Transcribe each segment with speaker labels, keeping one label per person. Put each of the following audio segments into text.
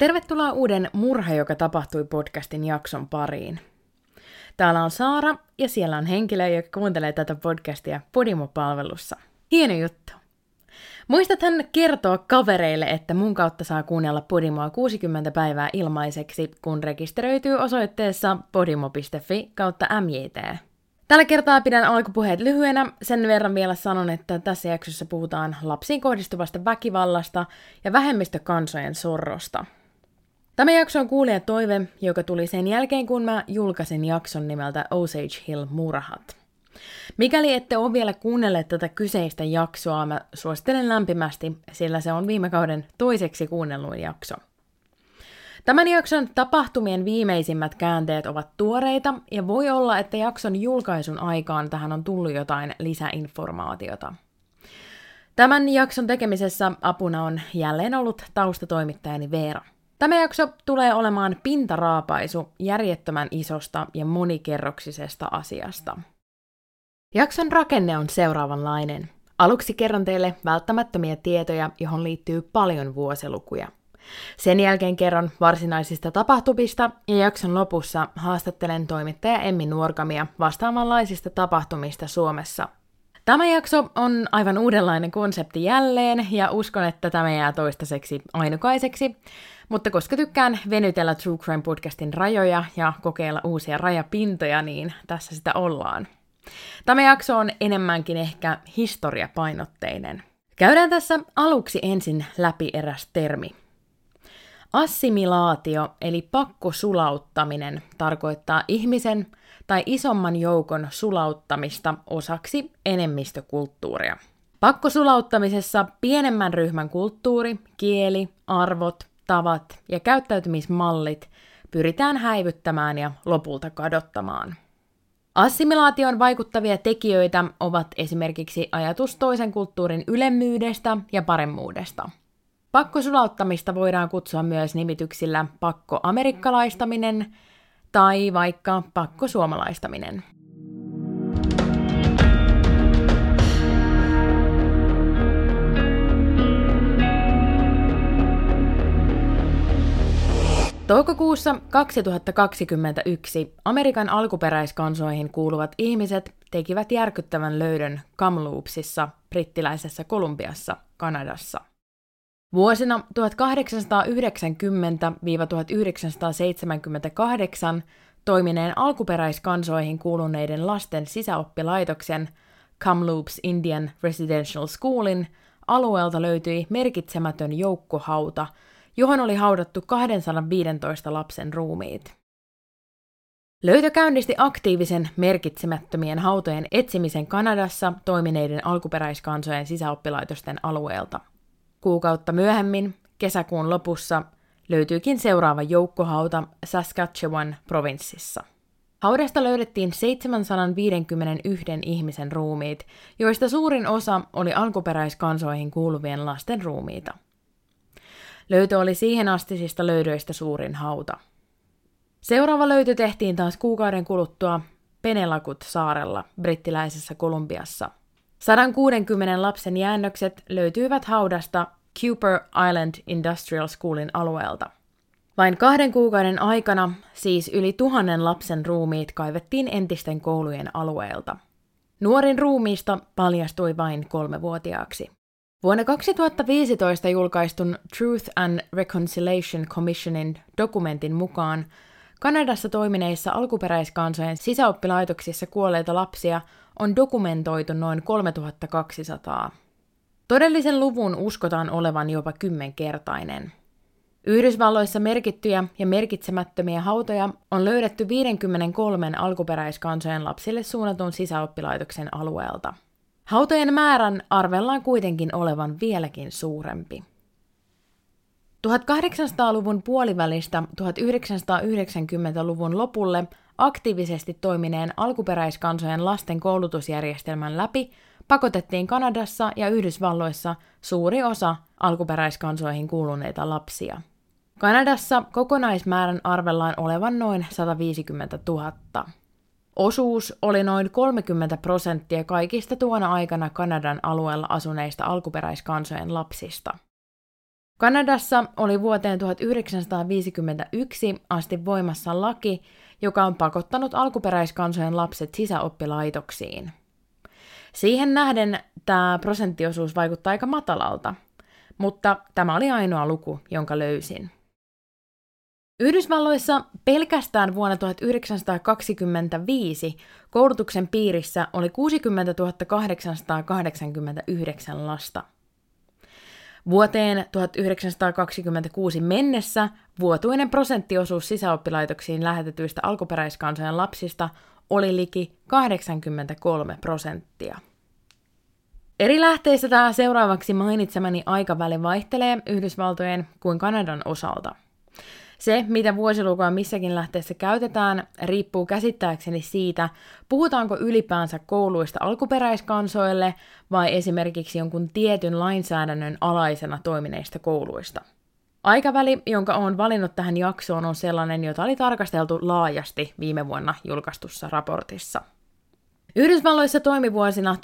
Speaker 1: Tervetuloa uuden Murha, joka tapahtui podcastin jakson pariin. Täällä on Saara ja siellä on henkilö, joka kuuntelee tätä podcastia Podimo-palvelussa. Hieno juttu! Muistathan kertoa kavereille, että mun kautta saa kuunnella Podimoa 60 päivää ilmaiseksi, kun rekisteröityy osoitteessa podimo.fi/mjt. Tällä kertaa pidän alkupuheet lyhyenä, sen verran vielä sanon, että tässä jaksossa puhutaan lapsiin kohdistuvasta väkivallasta ja vähemmistökansojen sorrosta. Tämä jakso on kuulijan toive, joka tuli sen jälkeen, kun mä julkaisin jakson nimeltä Osage Hill Murhat. Mikäli ette ole vielä kuunnelleet tätä kyseistä jaksoa, mä suosittelen lämpimästi, sillä se on viime kauden toiseksi kuunnelluin jakso. Tämän jakson tapahtumien viimeisimmät käänteet ovat tuoreita, ja voi olla, että jakson julkaisun aikaan tähän on tullut jotain lisäinformaatiota. Tämän jakson tekemisessä apuna on jälleen ollut taustatoimittajani Veera. Tämä jakso tulee olemaan pintaraapaisu järjettömän isosta ja monikerroksisesta asiasta. Jakson rakenne on seuraavanlainen. Aluksi kerron teille välttämättömiä tietoja, johon liittyy paljon vuosilukuja. Sen jälkeen kerron varsinaisista tapahtumista ja jakson lopussa haastattelen toimittaja Emmi Nuorgamia vastaavanlaisista tapahtumista Suomessa. Tämä jakso on aivan uudenlainen konsepti jälleen ja uskon, että tämä jää toistaiseksi ainukaiseksi, mutta koska tykkään venytellä True Crime podcastin rajoja ja kokeilla uusia rajapintoja, niin tässä sitä ollaan. Tämä jakso on enemmänkin ehkä historiapainotteinen. Käydään tässä aluksi ensin läpi eräs termi. Assimilaatio eli pakkosulauttaminen tarkoittaa ihmisen tai isomman joukon sulauttamista osaksi enemmistökulttuuria. Pakkosulauttamisessa pienemmän ryhmän kulttuuri, kieli, arvot, tavat ja käyttäytymismallit pyritään häivyttämään ja lopulta kadottamaan. Assimilaation vaikuttavia tekijöitä ovat esimerkiksi ajatus toisen kulttuurin ylemmyydestä ja paremmuudesta. Pakkosulauttamista voidaan kutsua myös nimityksillä pakkoamerikkalaistaminen tai vaikka pakkosuomalaistaminen. Toukokuussa 2021 Amerikan alkuperäiskansoihin kuuluvat ihmiset tekivät järkyttävän löydön Kamloopsissa, brittiläisessä Kolumbiassa, Kanadassa. Vuosina 1890–1978 toimineen alkuperäiskansoihin kuuluneiden lasten sisäoppilaitoksen Kamloops Indian Residential Schoolin alueelta löytyi merkitsemätön joukkohauta, johon oli haudattu 215 lapsen ruumiit. Löytö käynnisti aktiivisen merkitsemättömien hautojen etsimisen Kanadassa toimineiden alkuperäiskansojen sisäoppilaitosten alueelta. Kuukautta myöhemmin, kesäkuun lopussa, löytyykin seuraava joukkohauta Saskatchewan provinssissa. Haudasta löydettiin 751 ihmisen ruumiit, joista suurin osa oli alkuperäiskansoihin kuuluvien lasten ruumiita. Löytö oli siihen astisista löydöistä suurin hauta. Seuraava löytö tehtiin taas kuukauden kuluttua Penelakut-saarella, brittiläisessä Kolumbiassa. 160 lapsen jäännökset löytyivät haudasta Cooper Island Industrial Schoolin alueelta. Vain 2 kuukauden aikana siis yli 1000 lapsen ruumiit kaivettiin entisten koulujen alueelta. Nuorin ruumiista paljastui vain 3-vuotiaaksi. Vuonna 2015 julkaistun Truth and Reconciliation Commissionin dokumentin mukaan Kanadassa toimineissa alkuperäiskansojen sisäoppilaitoksissa kuolleita lapsia on dokumentoitu noin 3200. Todellisen luvun uskotaan olevan jopa 10-kertainen. Yhdysvalloissa merkittyjä ja merkitsemättömiä hautoja on löydetty 53 alkuperäiskansojen lapsille suunnatun sisäoppilaitoksen alueelta. Hautojen määrän arvellaan kuitenkin olevan vieläkin suurempi. 1800-luvun puolivälistä 1990-luvun lopulle aktiivisesti toimineen alkuperäiskansojen lasten koulutusjärjestelmän läpi pakotettiin Kanadassa ja Yhdysvalloissa suuri osa alkuperäiskansoihin kuuluneita lapsia. Kanadassa kokonaismäärän arvellaan olevan noin 150 000. Osuus oli noin 30% kaikista tuona aikana Kanadan alueella asuneista alkuperäiskansojen lapsista. Kanadassa oli vuoteen 1951 asti voimassa laki, joka on pakottanut alkuperäiskansojen lapset sisäoppilaitoksiin. Siihen nähden tämä prosenttiosuus vaikuttaa aika matalalta, mutta tämä oli ainoa luku, jonka löysin. Yhdysvalloissa pelkästään vuonna 1925 koulutuksen piirissä oli 60 889 lasta. Vuoteen 1926 mennessä vuotuinen prosenttiosuus sisäoppilaitoksiin lähetetyistä alkuperäiskansojen lapsista oli liki 83%. Eri lähteissä tämä seuraavaksi mainitsemani aikaväli vaihtelee Yhdysvaltojen kuin Kanadan osalta. Se, mitä vuosilukua missäkin lähteessä käytetään, riippuu käsittääkseni siitä, puhutaanko ylipäänsä kouluista alkuperäiskansoille vai esimerkiksi jonkun tietyn lainsäädännön alaisena toimineista kouluista. Aikaväli, jonka olen valinnut tähän jaksoon, on sellainen, jota oli tarkasteltu laajasti viime vuonna julkaistussa raportissa. Yhdysvalloissa toimi vuosina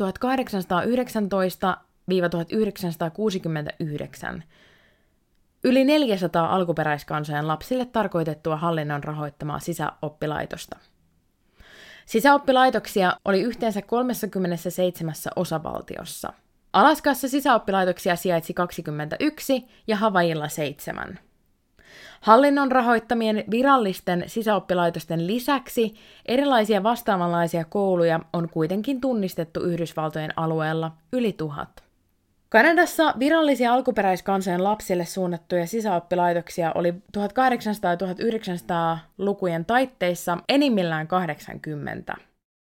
Speaker 1: 1819–1969 yli 400 alkuperäiskansojen lapsille tarkoitettua hallinnon rahoittamaa sisäoppilaitosta. Sisäoppilaitoksia oli yhteensä 37 osavaltiossa. Alaskassa sisäoppilaitoksia sijaitsi 21 ja Havaijilla 7. Hallinnon rahoittamien virallisten sisäoppilaitosten lisäksi erilaisia vastaavanlaisia kouluja on kuitenkin tunnistettu Yhdysvaltojen alueella yli 1000. Kanadassa virallisia alkuperäiskansojen lapsille suunnattuja sisäoppilaitoksia oli 1800- ja 1900-lukujen taitteissa enimmillään 80.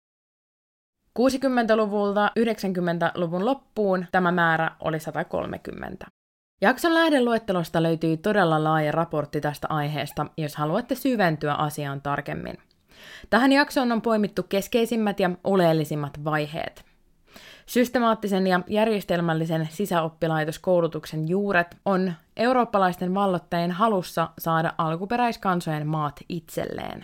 Speaker 1: 60-luvulta 90-luvun loppuun tämä määrä oli 130. Jakson lähdeluettelosta löytyy todella laaja raportti tästä aiheesta, jos haluatte syventyä asiaan tarkemmin. Tähän jaksoon on poimittu keskeisimmät ja oleellisimmat vaiheet. Systemaattisen ja järjestelmällisen sisäoppilaitoskoulutuksen juuret on eurooppalaisten valloittajien halussa saada alkuperäiskansojen maat itselleen.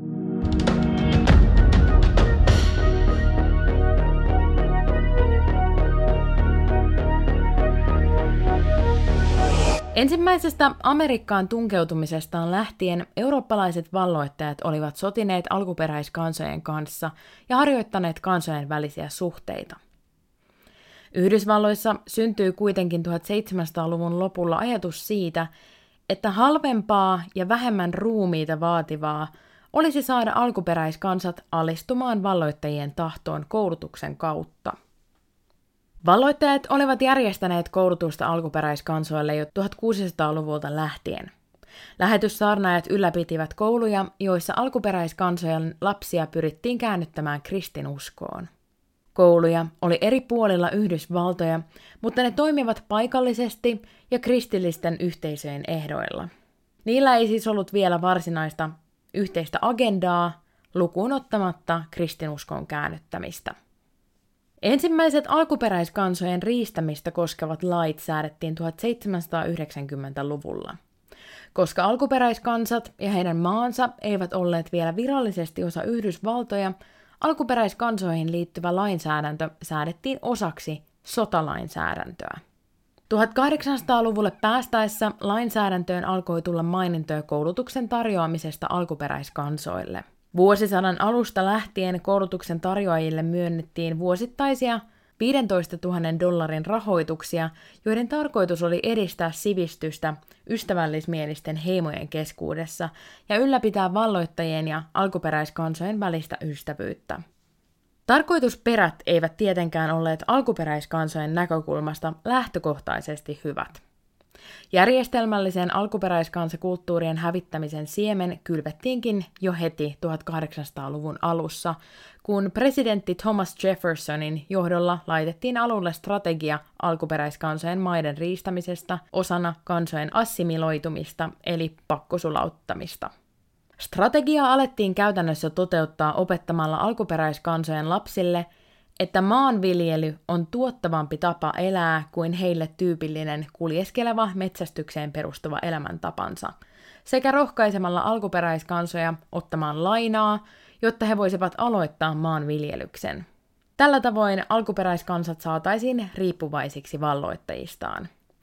Speaker 1: Ensimmäisestä Amerikkaan tunkeutumisestaan lähtien eurooppalaiset valloittajat olivat sotineet alkuperäiskansojen kanssa ja harjoittaneet kansojen välisiä suhteita. Yhdysvalloissa syntyi kuitenkin 1700-luvun lopulla ajatus siitä, että halvempaa ja vähemmän ruumiita vaativaa olisi saada alkuperäiskansat alistumaan valloittajien tahtoon koulutuksen kautta. Valloittajat olivat järjestäneet koulutusta alkuperäiskansoille jo 1600-luvulta lähtien. Lähetyssaarnaajat ylläpitivät kouluja, joissa alkuperäiskansojen lapsia pyrittiin käännyttämään kristinuskoon. Kouluja oli eri puolilla Yhdysvaltoja, mutta ne toimivat paikallisesti ja kristillisten yhteisöjen ehdoilla. Niillä ei siis ollut vielä varsinaista yhteistä agendaa, lukuun ottamatta kristinuskon käännyttämistä. Ensimmäiset alkuperäiskansojen riistämistä koskevat lait säädettiin 1790-luvulla. Koska alkuperäiskansat ja heidän maansa eivät olleet vielä virallisesti osa Yhdysvaltoja, alkuperäiskansoihin liittyvä lainsäädäntö säädettiin osaksi sotalainsäädäntöä. 1800-luvulle päästäessä lainsäädäntöön alkoi tulla mainintoja koulutuksen tarjoamisesta alkuperäiskansoille. Vuosisadan alusta lähtien koulutuksen tarjoajille myönnettiin vuosittaisia $15,000 rahoituksia, joiden tarkoitus oli edistää sivistystä ystävällismielisten heimojen keskuudessa ja ylläpitää valloittajien ja alkuperäiskansojen välistä ystävyyttä. Tarkoitusperät eivät tietenkään olleet alkuperäiskansojen näkökulmasta lähtökohtaisesti hyvät. Järjestelmällisen alkuperäiskansakulttuurien hävittämisen siemen kylvettiinkin jo heti 1800-luvun alussa, kun presidentti Thomas Jeffersonin johdolla laitettiin alulle strategia alkuperäiskansojen maiden riistämisestä osana kansojen assimiloitumista eli pakkosulauttamista. Strategiaa alettiin käytännössä toteuttaa opettamalla alkuperäiskansojen lapsille, että maanviljely on tuottavampi tapa elää kuin heille tyypillinen kuljeskeleva metsästykseen perustuva elämäntapansa, sekä rohkaisemalla alkuperäiskansoja ottamaan lainaa, jotta he voisivat aloittaa maanviljelyksen. Tällä tavoin alkuperäiskansat saataisiin riippuvaisiksi valloittajistaan.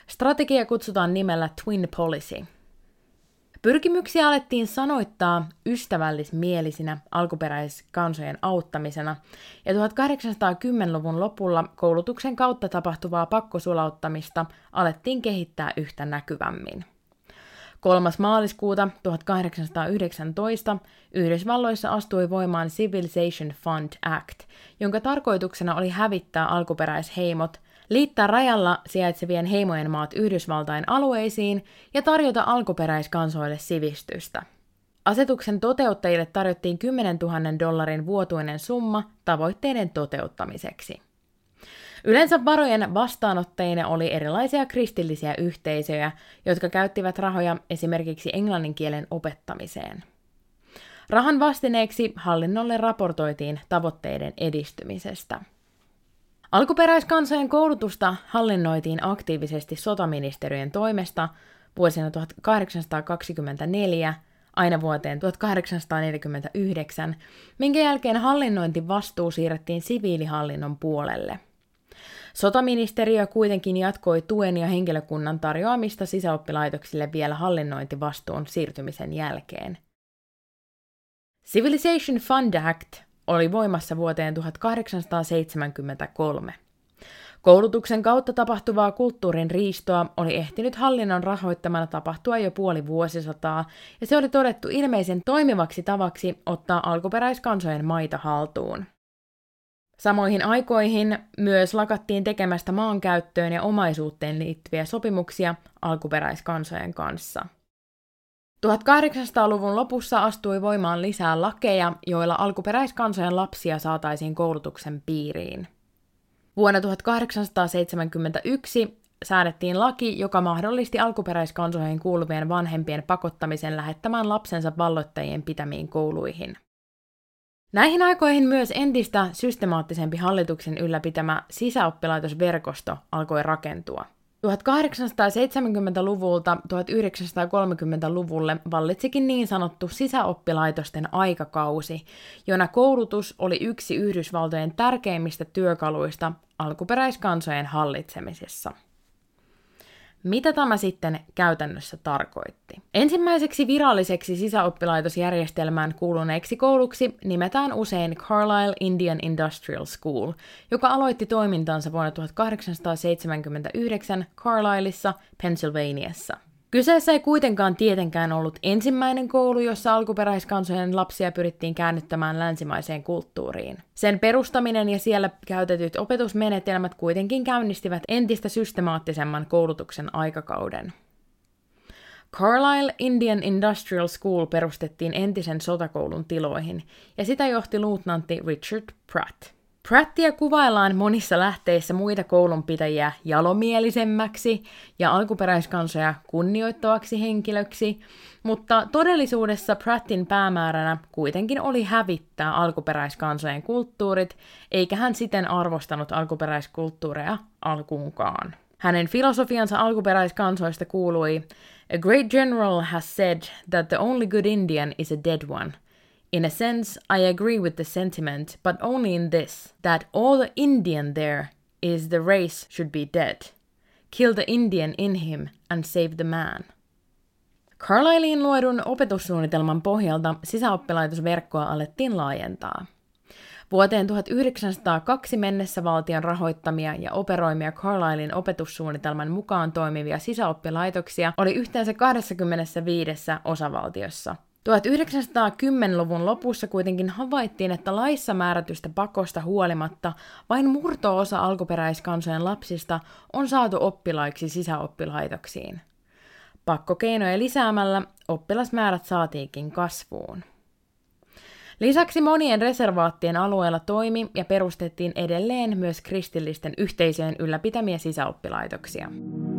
Speaker 1: Strategia kutsutaan nimellä Twin Policy. Pyrkimyksiä alettiin sanoittaa ystävällismielisinä alkuperäiskansojen auttamisena, ja 1810-luvun lopulla koulutuksen kautta tapahtuvaa pakkosulauttamista alettiin kehittää yhtä näkyvämmin. 3. maaliskuuta 1819 Yhdysvalloissa astui voimaan Civilization Fund Act, jonka tarkoituksena oli hävittää alkuperäisheimot, liittää rajalla sijaitsevien heimojen maat Yhdysvaltain alueisiin ja tarjota alkuperäiskansoille sivistystä. Asetuksen toteuttajille tarjottiin $10,000 vuotuinen summa tavoitteiden toteuttamiseksi. Yleensä varojen vastaanottajina oli erilaisia kristillisiä yhteisöjä, jotka käyttivät rahoja esimerkiksi englannin kielen opettamiseen. Rahan vastineeksi hallinnolle raportoitiin tavoitteiden edistymisestä. Alkuperäiskansojen koulutusta hallinnoitiin aktiivisesti sotaministeriön toimesta vuosina 1824 aina vuoteen 1849, minkä jälkeen hallinnointivastuu siirrettiin siviilihallinnon puolelle. Sotaministeriö kuitenkin jatkoi tuen ja henkilökunnan tarjoamista sisäoppilaitoksille vielä hallinnointivastuun siirtymisen jälkeen. Civilization Fund Act oli voimassa vuoteen 1873. Koulutuksen kautta tapahtuvaa kulttuurin riistoa oli ehtinyt hallinnon rahoittamana tapahtua jo puoli vuosisataa, ja se oli todettu ilmeisen toimivaksi tavaksi ottaa alkuperäiskansojen maita haltuun. Samoihin aikoihin myös lakattiin tekemästä maankäyttöön ja omaisuuteen liittyviä sopimuksia alkuperäiskansojen kanssa. 1800-luvun lopussa astui voimaan lisää lakeja, joilla alkuperäiskansojen lapsia saataisiin koulutuksen piiriin. Vuonna 1871 säädettiin laki, joka mahdollisti alkuperäiskansoihin kuuluvien vanhempien pakottamisen lähettämään lapsensa valloittajien pitämiin kouluihin. Näihin aikoihin myös entistä systemaattisempi hallituksen ylläpitämä sisäoppilaitosverkosto alkoi rakentua. 1870-luvulta 1930-luvulle vallitsikin niin sanottu sisäoppilaitosten aikakausi, jona koulutus oli yksi Yhdysvaltojen tärkeimmistä työkaluista alkuperäiskansojen hallitsemisessa. Mitä tämä sitten käytännössä tarkoitti? Ensimmäiseksi viralliseksi sisäoppilaitosjärjestelmään kuuluneeksi kouluksi nimetään usein Carlisle Indian Industrial School, joka aloitti toimintansa vuonna 1879 Carlisleissa, Pennsylvaniassa. Kyseessä ei kuitenkaan tietenkään ollut ensimmäinen koulu, jossa alkuperäiskansojen lapsia pyrittiin käännyttämään länsimaiseen kulttuuriin. Sen perustaminen ja siellä käytetyt opetusmenetelmät kuitenkin käynnistivät entistä systemaattisemman koulutuksen aikakauden. Carlisle Indian Industrial School perustettiin entisen sotakoulun tiloihin, ja sitä johti luutnantti Richard Pratt. Prattia kuvaillaan monissa lähteissä muita koulunpitäjiä jalomielisemmäksi ja alkuperäiskansoja kunnioittavaksi henkilöksi, mutta todellisuudessa Prattin päämääränä kuitenkin oli hävittää alkuperäiskansojen kulttuurit, eikä hän siten arvostanut alkuperäiskulttuureja alkuunkaan. Hänen filosofiansa alkuperäiskansoista kuului: "A great general has said that the only good Indian is a dead one. In a sense, I agree with the sentiment, but only in this, that all the Indian there is the race should be dead. Kill the Indian in him and save the man." Carlisleen luodun opetussuunnitelman pohjalta sisäoppilaitosverkkoa alettiin laajentaa. Vuoteen 1902 mennessä valtion rahoittamia ja operoimia Carlisleen opetussuunnitelman mukaan toimivia sisäoppilaitoksia oli yhteensä 25 osavaltiossa. 1910-luvun lopussa kuitenkin havaittiin, että laissa määrätystä pakosta huolimatta vain murto-osa alkuperäiskansojen lapsista on saatu oppilaiksi sisäoppilaitoksiin. Pakkokeinoja lisäämällä oppilasmäärät saatiinkin kasvuun. Lisäksi monien reservaattien alueella toimi ja perustettiin edelleen myös kristillisten yhteisöjen ylläpitämiä sisäoppilaitoksia.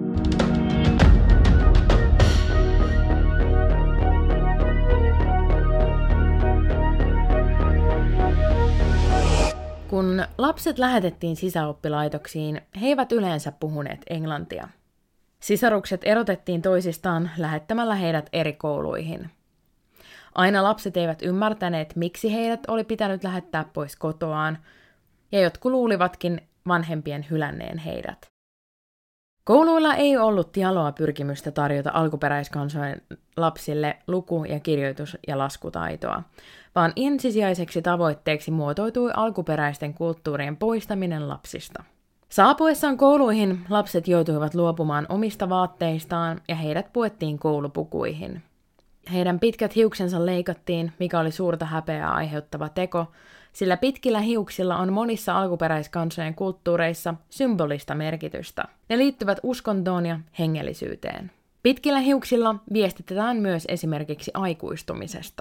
Speaker 1: Kun lapset lähetettiin sisäoppilaitoksiin, he eivät yleensä puhuneet englantia. Sisarukset erotettiin toisistaan lähettämällä heidät eri kouluihin. Aina lapset eivät ymmärtäneet, miksi heidät oli pitänyt lähettää pois kotoaan, ja jotkut luulivatkin vanhempien hylänneen heidät. Kouluilla ei ollut jaloa pyrkimystä tarjota alkuperäiskansojen lapsille luku- ja kirjoitus- ja laskutaitoa, vaan ensisijaiseksi tavoitteeksi muotoutui alkuperäisten kulttuurien poistaminen lapsista. Saapuessaan kouluihin lapset joutuivat luopumaan omista vaatteistaan ja heidät puettiin koulupukuihin. Heidän pitkät hiuksensa leikattiin, mikä oli suurta häpeää aiheuttava teko, sillä pitkillä hiuksilla on monissa alkuperäiskansojen kulttuureissa symbolista merkitystä. Ne liittyvät uskontoon ja hengellisyyteen. Pitkillä hiuksilla viestitetään myös esimerkiksi aikuistumisesta.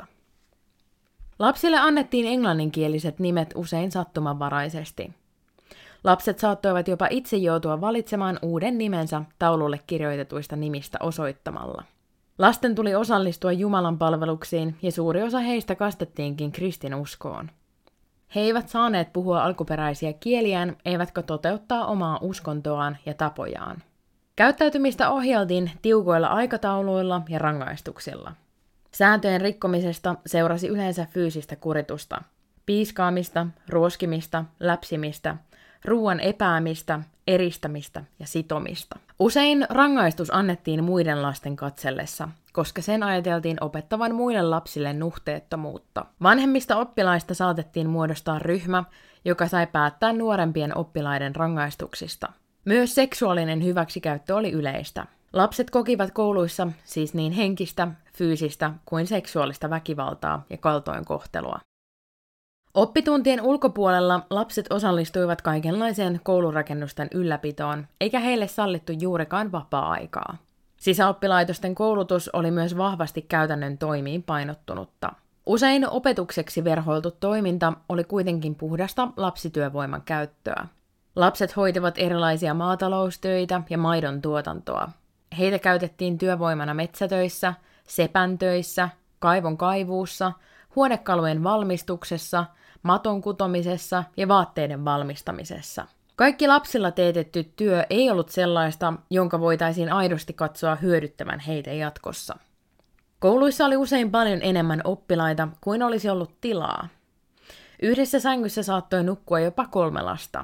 Speaker 1: Lapsille annettiin englanninkieliset nimet usein sattumanvaraisesti. Lapset saattoivat jopa itse joutua valitsemaan uuden nimensä taululle kirjoitetuista nimistä osoittamalla. Lasten tuli osallistua Jumalan palveluksiin ja suuri osa heistä kastettiinkin kristinuskoon. He eivät saaneet puhua alkuperäisiä kieliään, eivätkä toteuttaa omaa uskontoaan ja tapojaan. Käyttäytymistä ohjeltiin tiukoilla aikatauluilla ja rangaistuksilla. Sääntöjen rikkomisesta seurasi yleensä fyysistä kuritusta, piiskaamista, ruoskimista, läpsimistä, ruoan epäämistä, eristämistä ja sitomista. Usein rangaistus annettiin muiden lasten katsellessa, koska sen ajateltiin opettavan muille lapsille nuhteettomuutta. Vanhemmista oppilaista saatettiin muodostaa ryhmä, joka sai päättää nuorempien oppilaiden rangaistuksista. Myös seksuaalinen hyväksikäyttö oli yleistä. Lapset kokivat kouluissa siis niin henkistä, fyysistä kuin seksuaalista väkivaltaa ja kaltoinkohtelua. Oppituntien ulkopuolella lapset osallistuivat kaikenlaiseen koulurakennusten ylläpitoon, eikä heille sallittu juurikaan vapaa-aikaa. Sisäoppilaitosten koulutus oli myös vahvasti käytännön toimiin painottunutta. Usein opetukseksi verhoiltu toiminta oli kuitenkin puhdasta lapsityövoiman käyttöä. Lapset hoitivat erilaisia maataloustöitä ja maidon tuotantoa. Heitä käytettiin työvoimana metsätöissä, sepäntöissä, kaivon kaivuussa, huonekalujen valmistuksessa, maton kutomisessa ja vaatteiden valmistamisessa. Kaikki lapsilla teetetty työ ei ollut sellaista, jonka voitaisiin aidosti katsoa hyödyttävän heitä jatkossa. Kouluissa oli usein paljon enemmän oppilaita kuin olisi ollut tilaa. Yhdessä sängyssä saattoi nukkua jopa 3 lasta.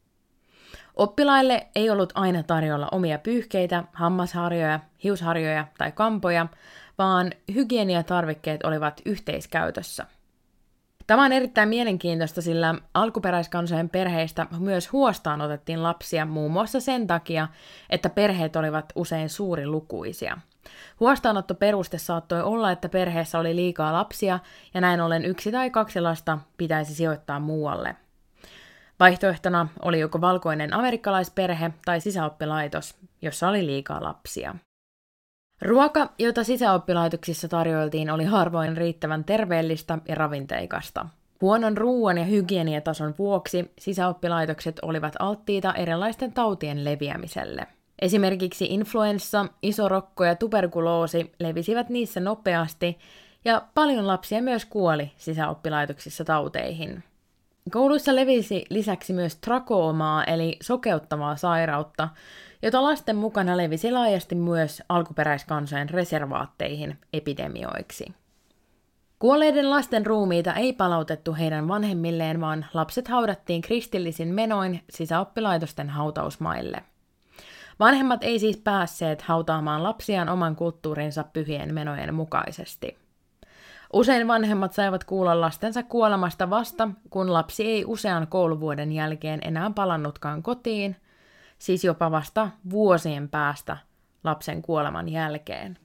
Speaker 1: Oppilaille ei ollut aina tarjolla omia pyyhkeitä, hammasharjoja, hiusharjoja tai kampoja, vaan hygieniatarvikkeet olivat yhteiskäytössä. Tämä on erittäin mielenkiintoista, sillä alkuperäiskansojen perheistä myös huostaan otettiin lapsia muun muassa sen takia, että perheet olivat usein suurilukuisia. Huostaanottoperuste saattoi olla, että perheessä oli liikaa lapsia ja näin ollen 1 tai 2 lasta pitäisi sijoittaa muualle. Vaihtoehtona oli joko valkoinen amerikkalaisperhe tai sisäoppilaitos, jossa oli liikaa lapsia. Ruoka, jota sisäoppilaitoksissa tarjoiltiin, oli harvoin riittävän terveellistä ja ravinteikasta. Huonon ruoan ja hygieniatason vuoksi sisäoppilaitokset olivat alttiita erilaisten tautien leviämiselle. Esimerkiksi influenssa, isorokko ja tuberkuloosi levisivät niissä nopeasti, ja paljon lapsia myös kuoli sisäoppilaitoksissa tauteihin. Kouluissa levisi lisäksi myös trakoomaa eli sokeuttavaa sairautta, jota lasten mukana levisi laajasti myös alkuperäiskansojen reservaatteihin epidemioiksi. Kuolleiden lasten ruumiita ei palautettu heidän vanhemmilleen, vaan lapset haudattiin kristillisin menoin sisäoppilaitosten hautausmaille. Vanhemmat ei siis päässeet hautaamaan lapsiaan oman kulttuurinsa pyhien menojen mukaisesti. Usein vanhemmat saivat kuulla lastensa kuolemasta vasta, kun lapsi ei usean kouluvuoden jälkeen enää palannutkaan kotiin, siis jopa vasta vuosien päästä lapsen kuoleman jälkeen.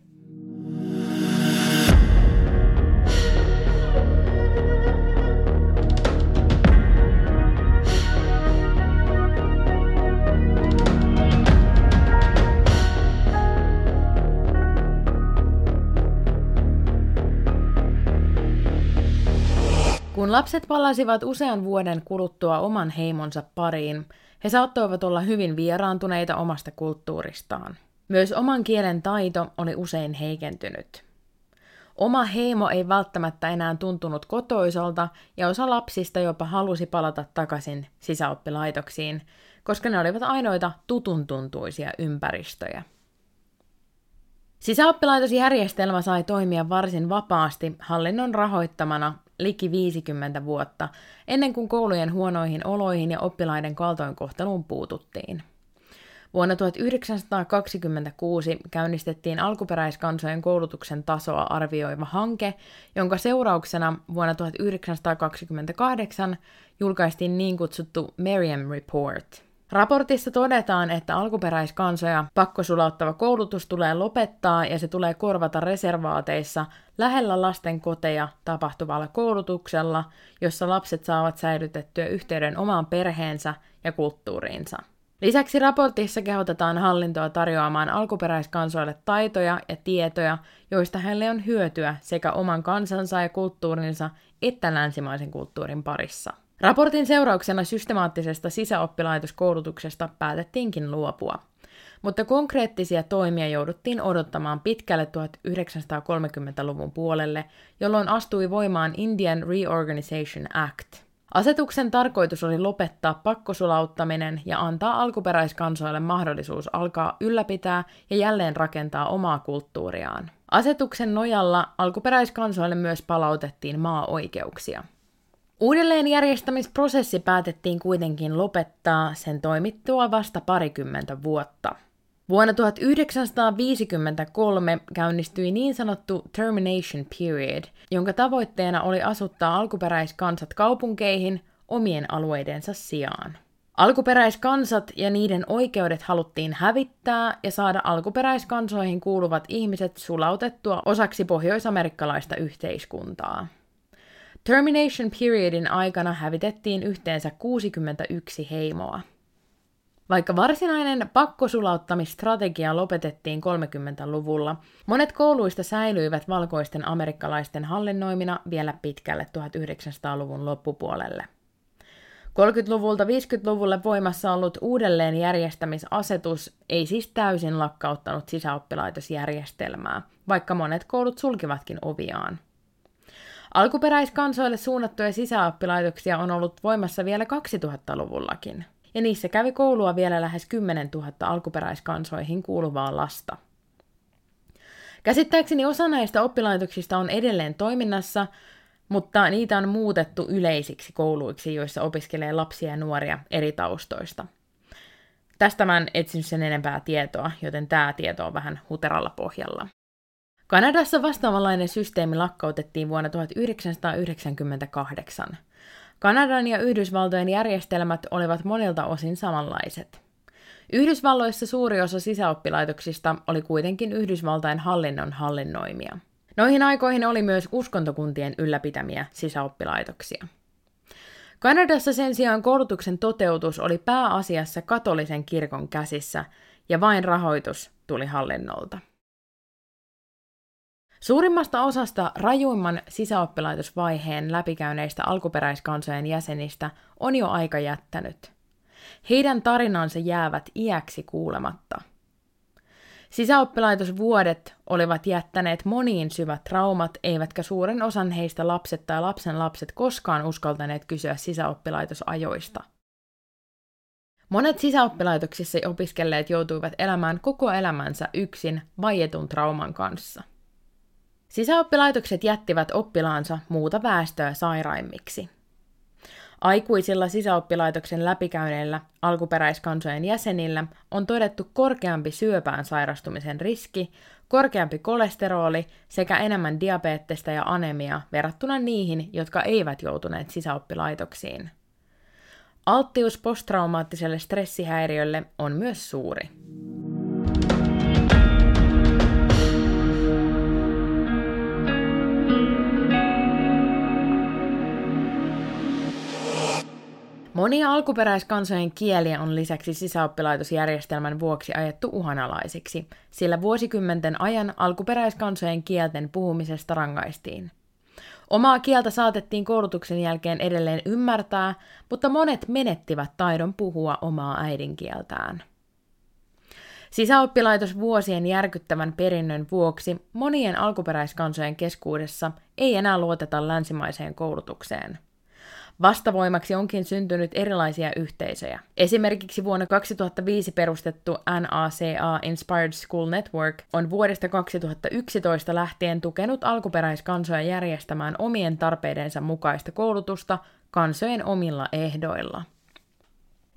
Speaker 1: Kun lapset palasivat usean vuoden kuluttua oman heimonsa pariin, he saattoivat olla hyvin vieraantuneita omasta kulttuuristaan. Myös oman kielen taito oli usein heikentynyt. Oma heimo ei välttämättä enää tuntunut kotoisalta, ja osa lapsista jopa halusi palata takaisin sisäoppilaitoksiin, koska ne olivat ainoita tutuntuntuisia ympäristöjä. Sisäoppilaitosjärjestelmä sai toimia varsin vapaasti hallinnon rahoittamana liki 50 vuotta, ennen kuin koulujen huonoihin oloihin ja oppilaiden kaltoinkohteluun puututtiin. Vuonna 1926 käynnistettiin alkuperäiskansojen koulutuksen tasoa arvioiva hanke, jonka seurauksena vuonna 1928 julkaistiin niin kutsuttu Merriam Report. Raportissa todetaan, että alkuperäiskansoja pakkosulauttava koulutus tulee lopettaa ja se tulee korvata reservaateissa lähellä lasten koteja tapahtuvalla koulutuksella, jossa lapset saavat säilytettyä yhteyden omaan perheensä ja kulttuuriinsa. Lisäksi raportissa kehotetaan hallintoa tarjoamaan alkuperäiskansoille taitoja ja tietoja, joista heille on hyötyä sekä oman kansansa ja kulttuurinsa että länsimaisen kulttuurin parissa. Raportin seurauksena systemaattisesta sisäoppilaitoskoulutuksesta päätettiinkin luopua, mutta konkreettisia toimia jouduttiin odottamaan pitkälle 1930-luvun puolelle, jolloin astui voimaan Indian Reorganization Act. Asetuksen tarkoitus oli lopettaa pakkosulauttaminen ja antaa alkuperäiskansoille mahdollisuus alkaa ylläpitää ja jälleen rakentaa omaa kulttuuriaan. Asetuksen nojalla alkuperäiskansoille myös palautettiin maa-oikeuksia. Uudelleenjärjestämisprosessi päätettiin kuitenkin lopettaa sen toimittua vasta parikymmentä vuotta. Vuonna 1953 käynnistyi niin sanottu Termination Period, jonka tavoitteena oli asuttaa alkuperäiskansat kaupunkeihin omien alueidensa sijaan. Alkuperäiskansat ja niiden oikeudet haluttiin hävittää ja saada alkuperäiskansoihin kuuluvat ihmiset sulautettua osaksi pohjoisamerikkalaista yhteiskuntaa. Termination Periodin aikana hävitettiin yhteensä 61 heimoa. Vaikka varsinainen pakkosulauttamisstrategia lopetettiin 30-luvulla, monet kouluista säilyivät valkoisten amerikkalaisten hallinnoimina vielä pitkälle 1900-luvun loppupuolelle. 30-luvulta 50-luvulle voimassa ollut uudelleenjärjestämisasetus ei siis täysin lakkauttanut sisäoppilaitosjärjestelmää, vaikka monet koulut sulkivatkin oviaan. Alkuperäiskansoille suunnattuja sisäoppilaitoksia on ollut voimassa vielä 2000-luvullakin, ja niissä kävi koulua vielä lähes 10 000 alkuperäiskansoihin kuuluvaa lasta. Käsittääkseni osa näistä oppilaitoksista on edelleen toiminnassa, mutta niitä on muutettu yleisiksi kouluiksi, joissa opiskelee lapsia ja nuoria eri taustoista. Tästä mä en etsinyt sen enempää tietoa, joten tämä tieto on vähän huteralla pohjalla. Kanadassa vastaavanlainen systeemi lakkautettiin vuonna 1998. Kanadan ja Yhdysvaltojen järjestelmät olivat monilta osin samanlaiset. Yhdysvalloissa suuri osa sisäoppilaitoksista oli kuitenkin Yhdysvaltain hallinnon hallinnoimia. Noihin aikoihin oli myös uskontokuntien ylläpitämiä sisäoppilaitoksia. Kanadassa sen sijaan koulutuksen toteutus oli pääasiassa katolisen kirkon käsissä ja vain rahoitus tuli hallinnolta. Suurimmasta osasta rajuimman sisäoppilaitosvaiheen läpikäyneistä alkuperäiskansojen jäsenistä on jo aika jättänyt. Heidän tarinansa jäävät iäksi kuulematta. Sisäoppilaitosvuodet olivat jättäneet moniin syvät traumat, eivätkä suuren osan heistä lapset tai lapsenlapset koskaan uskaltaneet kysyä sisäoppilaitosajoista. Monet sisäoppilaitoksissa opiskelleet joutuivat elämään koko elämänsä yksin vaietun trauman kanssa. Sisäoppilaitokset jättivät oppilaansa muuta väestöä sairaimmiksi. Aikuisilla sisäoppilaitoksen läpikäyneillä alkuperäiskansojen jäsenillä on todettu korkeampi syöpään sairastumisen riski, korkeampi kolesteroli sekä enemmän diabetesta ja anemiaa verrattuna niihin, jotka eivät joutuneet sisäoppilaitoksiin. Alttius posttraumaattiselle stressihäiriölle on myös suuri. Monia alkuperäiskansojen kieliä on lisäksi sisäoppilaitosjärjestelmän vuoksi ajettu uhanalaisiksi, sillä vuosikymmenten ajan alkuperäiskansojen kielten puhumisesta rangaistiin. Omaa kieltä saatettiin koulutuksen jälkeen edelleen ymmärtää, mutta monet menettivät taidon puhua omaa äidinkieltään. Sisäoppilaitosvuosien järkyttävän perinnön vuoksi monien alkuperäiskansojen keskuudessa ei enää luoteta länsimaiseen koulutukseen. Vastavoimaksi onkin syntynyt erilaisia yhteisöjä. Esimerkiksi vuonna 2005 perustettu NACA Inspired School Network on vuodesta 2011 lähtien tukenut alkuperäiskansoja järjestämään omien tarpeidensa mukaista koulutusta kansojen omilla ehdoilla.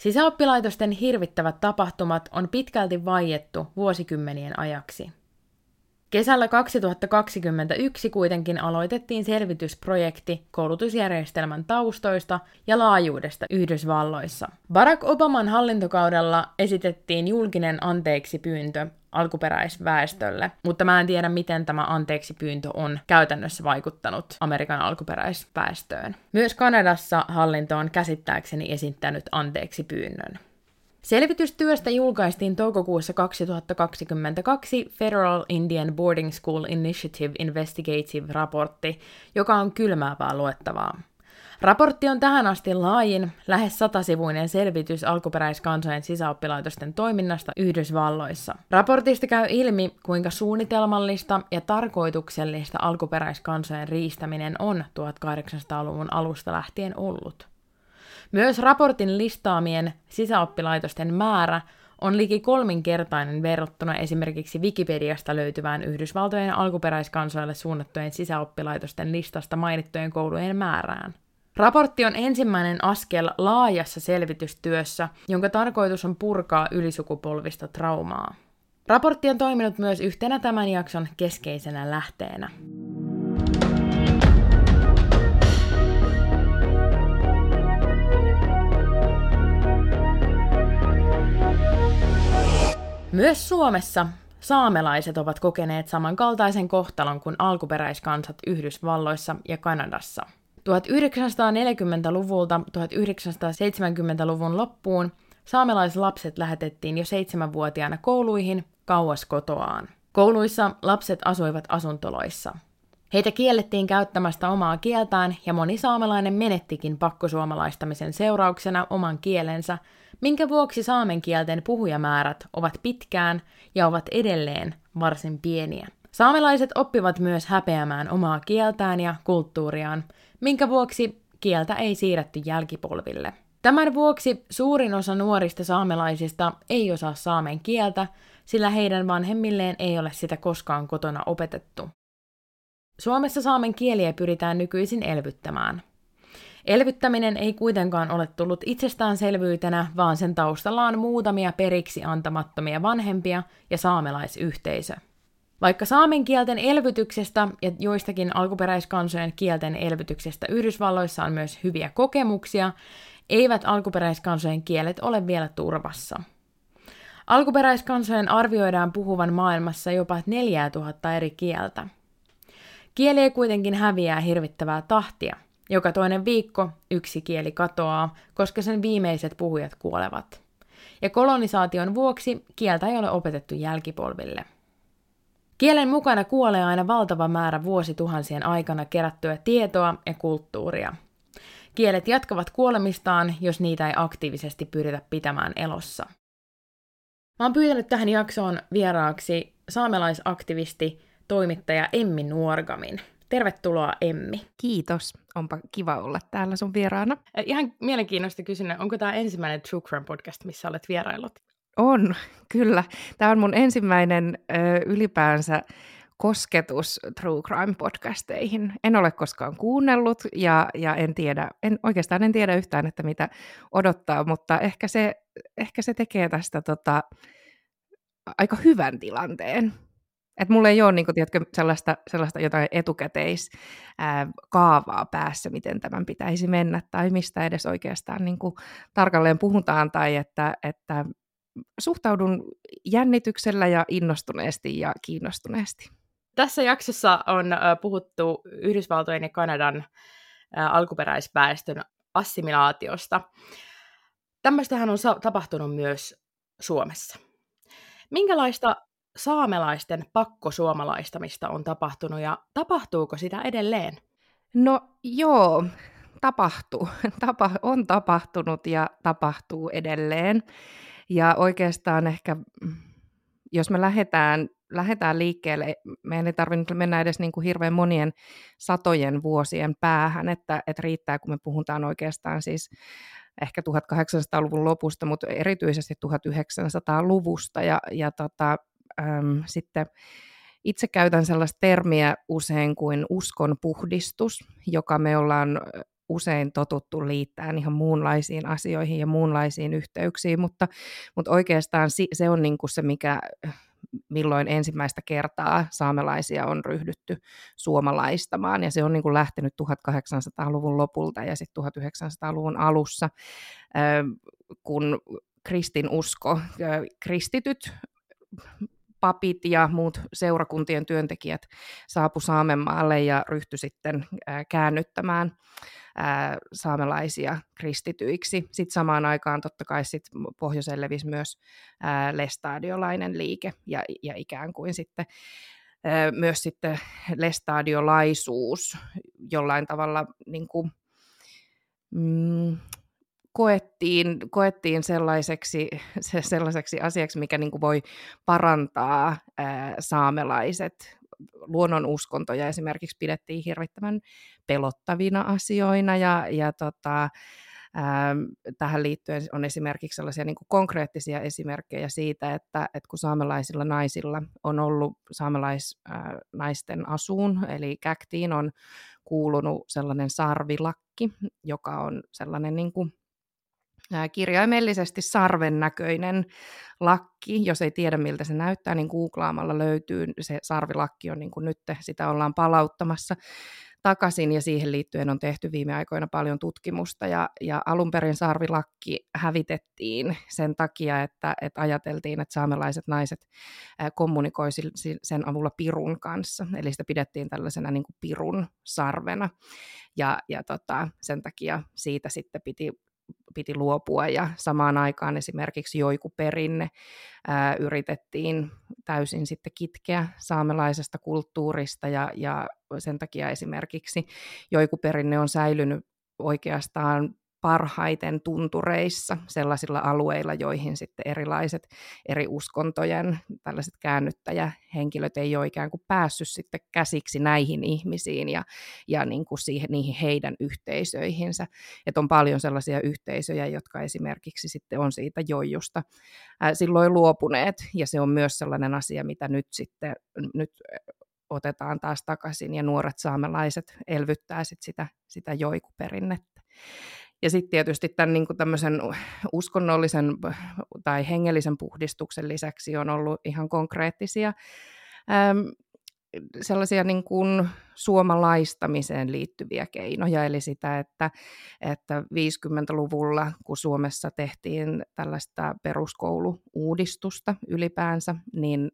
Speaker 1: Sisäoppilaitosten hirvittävät tapahtumat on pitkälti vaiettu vuosikymmenien ajaksi. Kesällä 2021 kuitenkin aloitettiin selvitysprojekti koulutusjärjestelmän taustoista ja laajuudesta Yhdysvalloissa. Barack Obaman hallintokaudella esitettiin julkinen anteeksipyyntö alkuperäisväestölle, mutta mä en tiedä, miten tämä anteeksipyyntö on käytännössä vaikuttanut Amerikan alkuperäisväestöön. Myös Kanadassa hallinto on käsittääkseni esittänyt anteeksipyynnön. Selvitystyöstä julkaistiin toukokuussa 2022 Federal Indian Boarding School Initiative Investigative-raportti, joka on kylmäävää luettavaa. Raportti on tähän asti laajin, lähes 100-sivuinen selvitys alkuperäiskansojen sisäoppilaitosten toiminnasta Yhdysvalloissa. Raportista käy ilmi, kuinka suunnitelmallista ja tarkoituksellista alkuperäiskansojen riistäminen on 1800-luvun alusta lähtien ollut. Myös raportin listaamien sisäoppilaitosten määrä on liki 3-kertainen verrattuna esimerkiksi Wikipediasta löytyvään Yhdysvaltojen alkuperäiskansoille suunnattujen sisäoppilaitosten listasta mainittujen koulujen määrään. Raportti on ensimmäinen askel laajassa selvitystyössä, jonka tarkoitus on purkaa ylisukupolvista traumaa. Raportti on toiminut myös yhtenä tämän jakson keskeisenä lähteenä. Myös Suomessa saamelaiset ovat kokeneet samankaltaisen kohtalon kuin alkuperäiskansat Yhdysvalloissa ja Kanadassa. 1940-luvulta 1970-luvun loppuun saamelaislapset lähetettiin jo 7-vuotiaana kouluihin kauas kotoaan. Kouluissa lapset asuivat asuntoloissa. Heitä kiellettiin käyttämästä omaa kieltään ja moni saamelainen menettikin pakkosuomalaistamisen seurauksena oman kielensä, minkä vuoksi saamen kielten puhujamäärät ovat pitkään ja ovat edelleen varsin pieniä. Saamelaiset oppivat myös häpeämään omaa kieltään ja kulttuuriaan, minkä vuoksi kieltä ei siirretty jälkipolville. Tämän vuoksi suurin osa nuorista saamelaisista ei osaa saamen kieltä, sillä heidän vanhemmilleen ei ole sitä koskaan kotona opetettu. Suomessa saamen kieliä pyritään nykyisin elvyttämään. Elvyttäminen ei kuitenkaan ole tullut itsestäänselvyytenä, vaan sen taustalla on muutamia periksi antamattomia vanhempia ja saamelaisyhteisö. Vaikka saamen kielten elvytyksestä ja joistakin alkuperäiskansojen kielten elvytyksestä Yhdysvalloissa on myös hyviä kokemuksia, eivät alkuperäiskansojen kielet ole vielä turvassa. Alkuperäiskansojen arvioidaan puhuvan maailmassa jopa 4000 eri kieltä. Kieli kuitenkin häviää hirvittävää tahtia. Joka toinen viikko yksi kieli katoaa, koska sen viimeiset puhujat kuolevat. Ja kolonisaation vuoksi kieltä ei ole opetettu jälkipolville. Kielen mukana kuolee aina valtava määrä vuosituhansien aikana kerättyä tietoa ja kulttuuria. Kielet jatkavat kuolemistaan, jos niitä ei aktiivisesti pyritä pitämään elossa. Mä oon pyytänyt tähän jaksoon vieraaksi saamelaisaktivisti, toimittaja Emmi Nuorgamin. Tervetuloa, Emmi.
Speaker 2: Kiitos. Onpa kiva olla täällä sun vieraana.
Speaker 1: Ihan mielenkiintoista kysyä, onko tämä ensimmäinen True Crime podcast, missä olet vieraillut?
Speaker 2: On, kyllä. Tämä on mun ensimmäinen ylipäänsä kosketus True Crime podcasteihin. En ole koskaan kuunnellut ja oikeastaan en tiedä yhtään, että mitä odottaa, mutta ehkä se tekee tästä aika hyvän tilanteen. Että mulla ei ole niin kuin, tiedätkö, sellaista jotain etukäteiskaavaa päässä, miten tämän pitäisi mennä, tai mistä edes oikeastaan niin kuin tarkalleen puhutaan, tai että suhtaudun jännityksellä ja innostuneesti ja kiinnostuneesti.
Speaker 1: Tässä jaksossa on puhuttu Yhdysvaltojen ja Kanadan alkuperäisväestön assimilaatiosta. Tämmöistähän on tapahtunut myös Suomessa. Minkälaista saamelaisten pakkosuomalaistamista on tapahtunut ja tapahtuuko sitä edelleen?
Speaker 2: No joo, tapahtuu. On tapahtunut ja tapahtuu edelleen. Ja oikeastaan ehkä, jos me lähdetään liikkeelle, meidän ei tarvitse mennä edes niin kuin hirveän monien satojen vuosien päähän, että riittää, kun me puhutaan oikeastaan siis ehkä 1800-luvun lopusta, mutta erityisesti 1900-luvusta. Ja sitten itse käytän sellaista termiä usein kuin uskonpuhdistus, joka me ollaan usein totuttu liittämään ihan muunlaisiin asioihin ja muunlaisiin yhteyksiin, mutta oikeastaan se on niin kuin se, milloin ensimmäistä kertaa saamelaisia on ryhdytty suomalaistamaan, ja se on niin kuin lähtenyt 1800-luvun lopulta ja sitten 1900-luvun alussa, kun kristinusko, kristityt, papit ja muut seurakuntien työntekijät saapu Saamenmaalle ja ryhtyi sitten käännyttämään saamelaisia kristityiksi. Sitten samaan aikaan totta kai sit pohjoiseen levisi myös lestadiolainen liike ja ikään kuin sitten myös sitten lestadiolaisuus jollain tavalla niin kuin, koettiin sellaiseksi asiaksi, mikä niin kuin voi parantaa saamelaiset. Luonnonuskontoja esimerkiksi pidettiin hirvittävän pelottavina asioina, ja tähän liittyen on esimerkiksi sellaisia niin kuin konkreettisia esimerkkejä siitä, että kun saamelaisilla naisilla on ollut saamelaisnaisten asuun, eli käktiin on kuulunut sellainen sarvilakki, joka on sellainen niin kuin kirjaimellisesti sarven näköinen lakki. Jos ei tiedä, miltä se näyttää, niin googlaamalla löytyy. Se sarvilakki on niin kuin nyt, sitä ollaan palauttamassa takaisin, ja siihen liittyen on tehty viime aikoina paljon tutkimusta, ja alun perin sarvilakki hävitettiin sen takia, että ajateltiin, että saamelaiset naiset kommunikoisivat sen avulla pirun kanssa, eli sitä pidettiin tällaisena niin kuin pirun sarvena, ja sen takia siitä sitten piti luopua, ja samaan aikaan esimerkiksi joikuperinne yritettiin täysin sitten kitkeä saamelaisesta kulttuurista, ja sen takia esimerkiksi joikuperinne on säilynyt oikeastaan parhaiten tuntureissa, sellaisilla alueilla, joihin sitten erilaiset eri uskontojen tällaiset käännyttäjähenkilöt ei ole ikään kuin päässyt sitten käsiksi näihin ihmisiin ja niin kuin niihin heidän yhteisöihinsä. Että on paljon sellaisia yhteisöjä, jotka esimerkiksi sitten on siitä joijusta silloin luopuneet, ja se on myös sellainen asia, mitä nyt otetaan taas takaisin, ja nuoret saamelaiset elvyttää sitä joikuperinnettä. Ja sitten tietysti tämän niin kuin tämmöisen uskonnollisen tai hengellisen puhdistuksen lisäksi on ollut ihan konkreettisia sellaisia niin kuin suomalaistamiseen liittyviä keinoja, eli sitä, että 50-luvulla, kun Suomessa tehtiin tällaista peruskoulu-uudistusta ylipäänsä, niin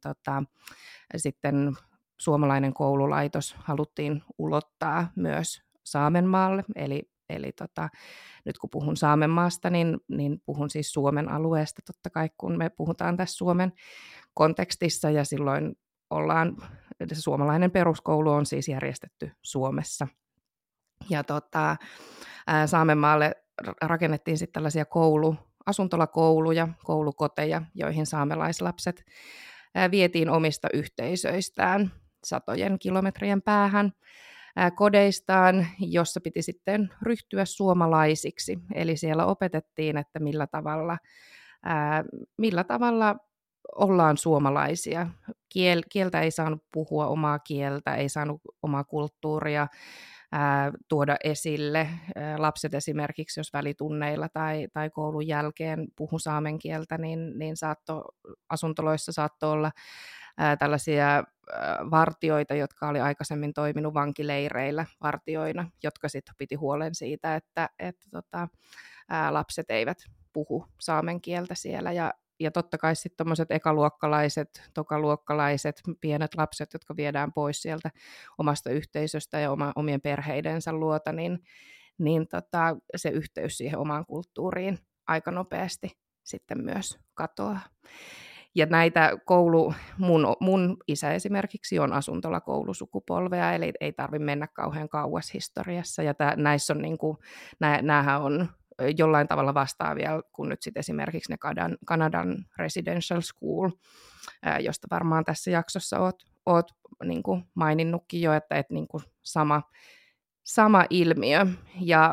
Speaker 2: sitten suomalainen koululaitos haluttiin ulottaa myös Saamenmaalle, eli nyt kun puhun Saamenmaasta, niin puhun siis Suomen alueesta totta kai, kun me puhutaan tässä Suomen kontekstissa, ja silloin suomalainen peruskoulu on siis järjestetty Suomessa. Ja Saamenmaalle rakennettiin sitten tällaisia asuntolakouluja, koulukoteja, joihin saamelaislapset vietiin omista yhteisöistään satojen kilometrien päähän kodeistaan, jossa piti sitten ryhtyä suomalaisiksi. Eli siellä opetettiin, että millä tavalla ollaan suomalaisia. Kieltä ei saanut puhua, omaa kieltä, ei saanut omaa kulttuuria tuoda esille. Lapset esimerkiksi, jos välitunneilla tai koulun jälkeen puhu saamen kieltä, niin asuntoloissa saattoi olla tällaisia vartijoita, jotka oli aikaisemmin toiminut vankileireillä vartijoina, jotka sitten piti huolen siitä, että lapset eivät puhu saamen kieltä siellä. Ja totta kai sitten tuommoiset ekaluokkalaiset, tokaluokkalaiset, pienet lapset, jotka viedään pois sieltä omasta yhteisöstä ja omien perheidensä luota, niin se yhteys siihen omaan kulttuuriin aika nopeasti sitten myös katoaa. Ja näitä mun isä esimerkiksi on asuntolakoulusukupolvea, eli ei tarvitse mennä kauhean kauas historiassa. Ja näissä on näähän on jollain tavalla vastaavia kuin nyt sitten esimerkiksi ne Kanadan Residential School, josta varmaan tässä jaksossa oot niin kuin maininnutkin jo, että niin kuin sama ilmiö.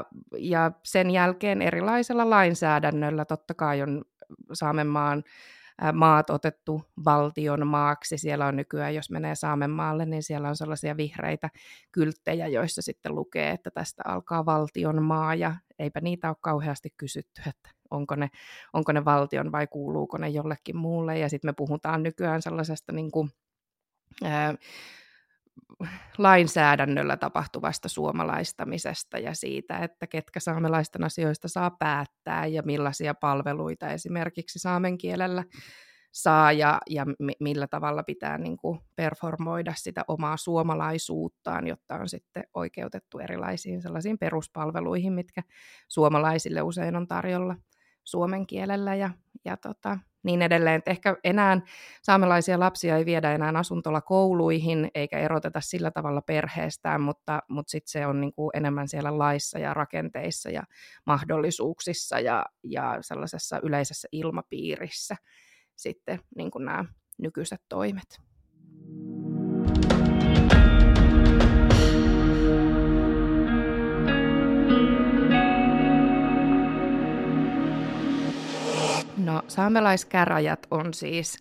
Speaker 2: Ja sen jälkeen erilaisella lainsäädännöllä totta kai on Saamenmaan maat otettu valtion maaksi. Siellä on nykyään, jos menee Saamenmaalle, niin siellä on sellaisia vihreitä kylttejä, joissa sitten lukee, että tästä alkaa valtion maa, ja eipä niitä ole kauheasti kysytty, että onko ne valtion vai kuuluuko ne jollekin muulle. Ja sitten me puhutaan nykyään sellaisesta niin kuin, lainsäädännöllä tapahtuvasta suomalaistamisesta ja siitä, että ketkä saamelaisten asioista saa päättää ja millaisia palveluita esimerkiksi saamen kielellä saa ja millä tavalla pitää niin kuin performoida sitä omaa suomalaisuuttaan, jotta on sitten oikeutettu erilaisiin sellaisiin peruspalveluihin, mitkä suomalaisille usein on tarjolla suomen kielellä ja niin edelleen. Että ehkä enää saamelaisia lapsia ei viedä enää asuntolakouluihin eikä eroteta sillä tavalla perheestään, mutta sitten se on niin kuin enemmän siellä laissa ja rakenteissa ja mahdollisuuksissa ja sellaisessa yleisessä ilmapiirissä sitten niin kuin nämä nykyiset toimet. No, saamelaiskäräjät on siis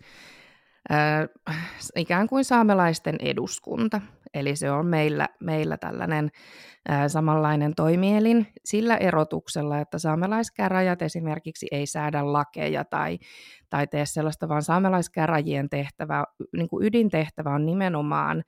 Speaker 2: ikään kuin saamelaisten eduskunta, eli se on meillä tällainen samanlainen toimielin sillä erotuksella, että saamelaiskäräjät esimerkiksi ei säädä lakeja tai tee sellaista, vaan saamelaiskäräjien tehtävä, niin kuin ydintehtävä on nimenomaan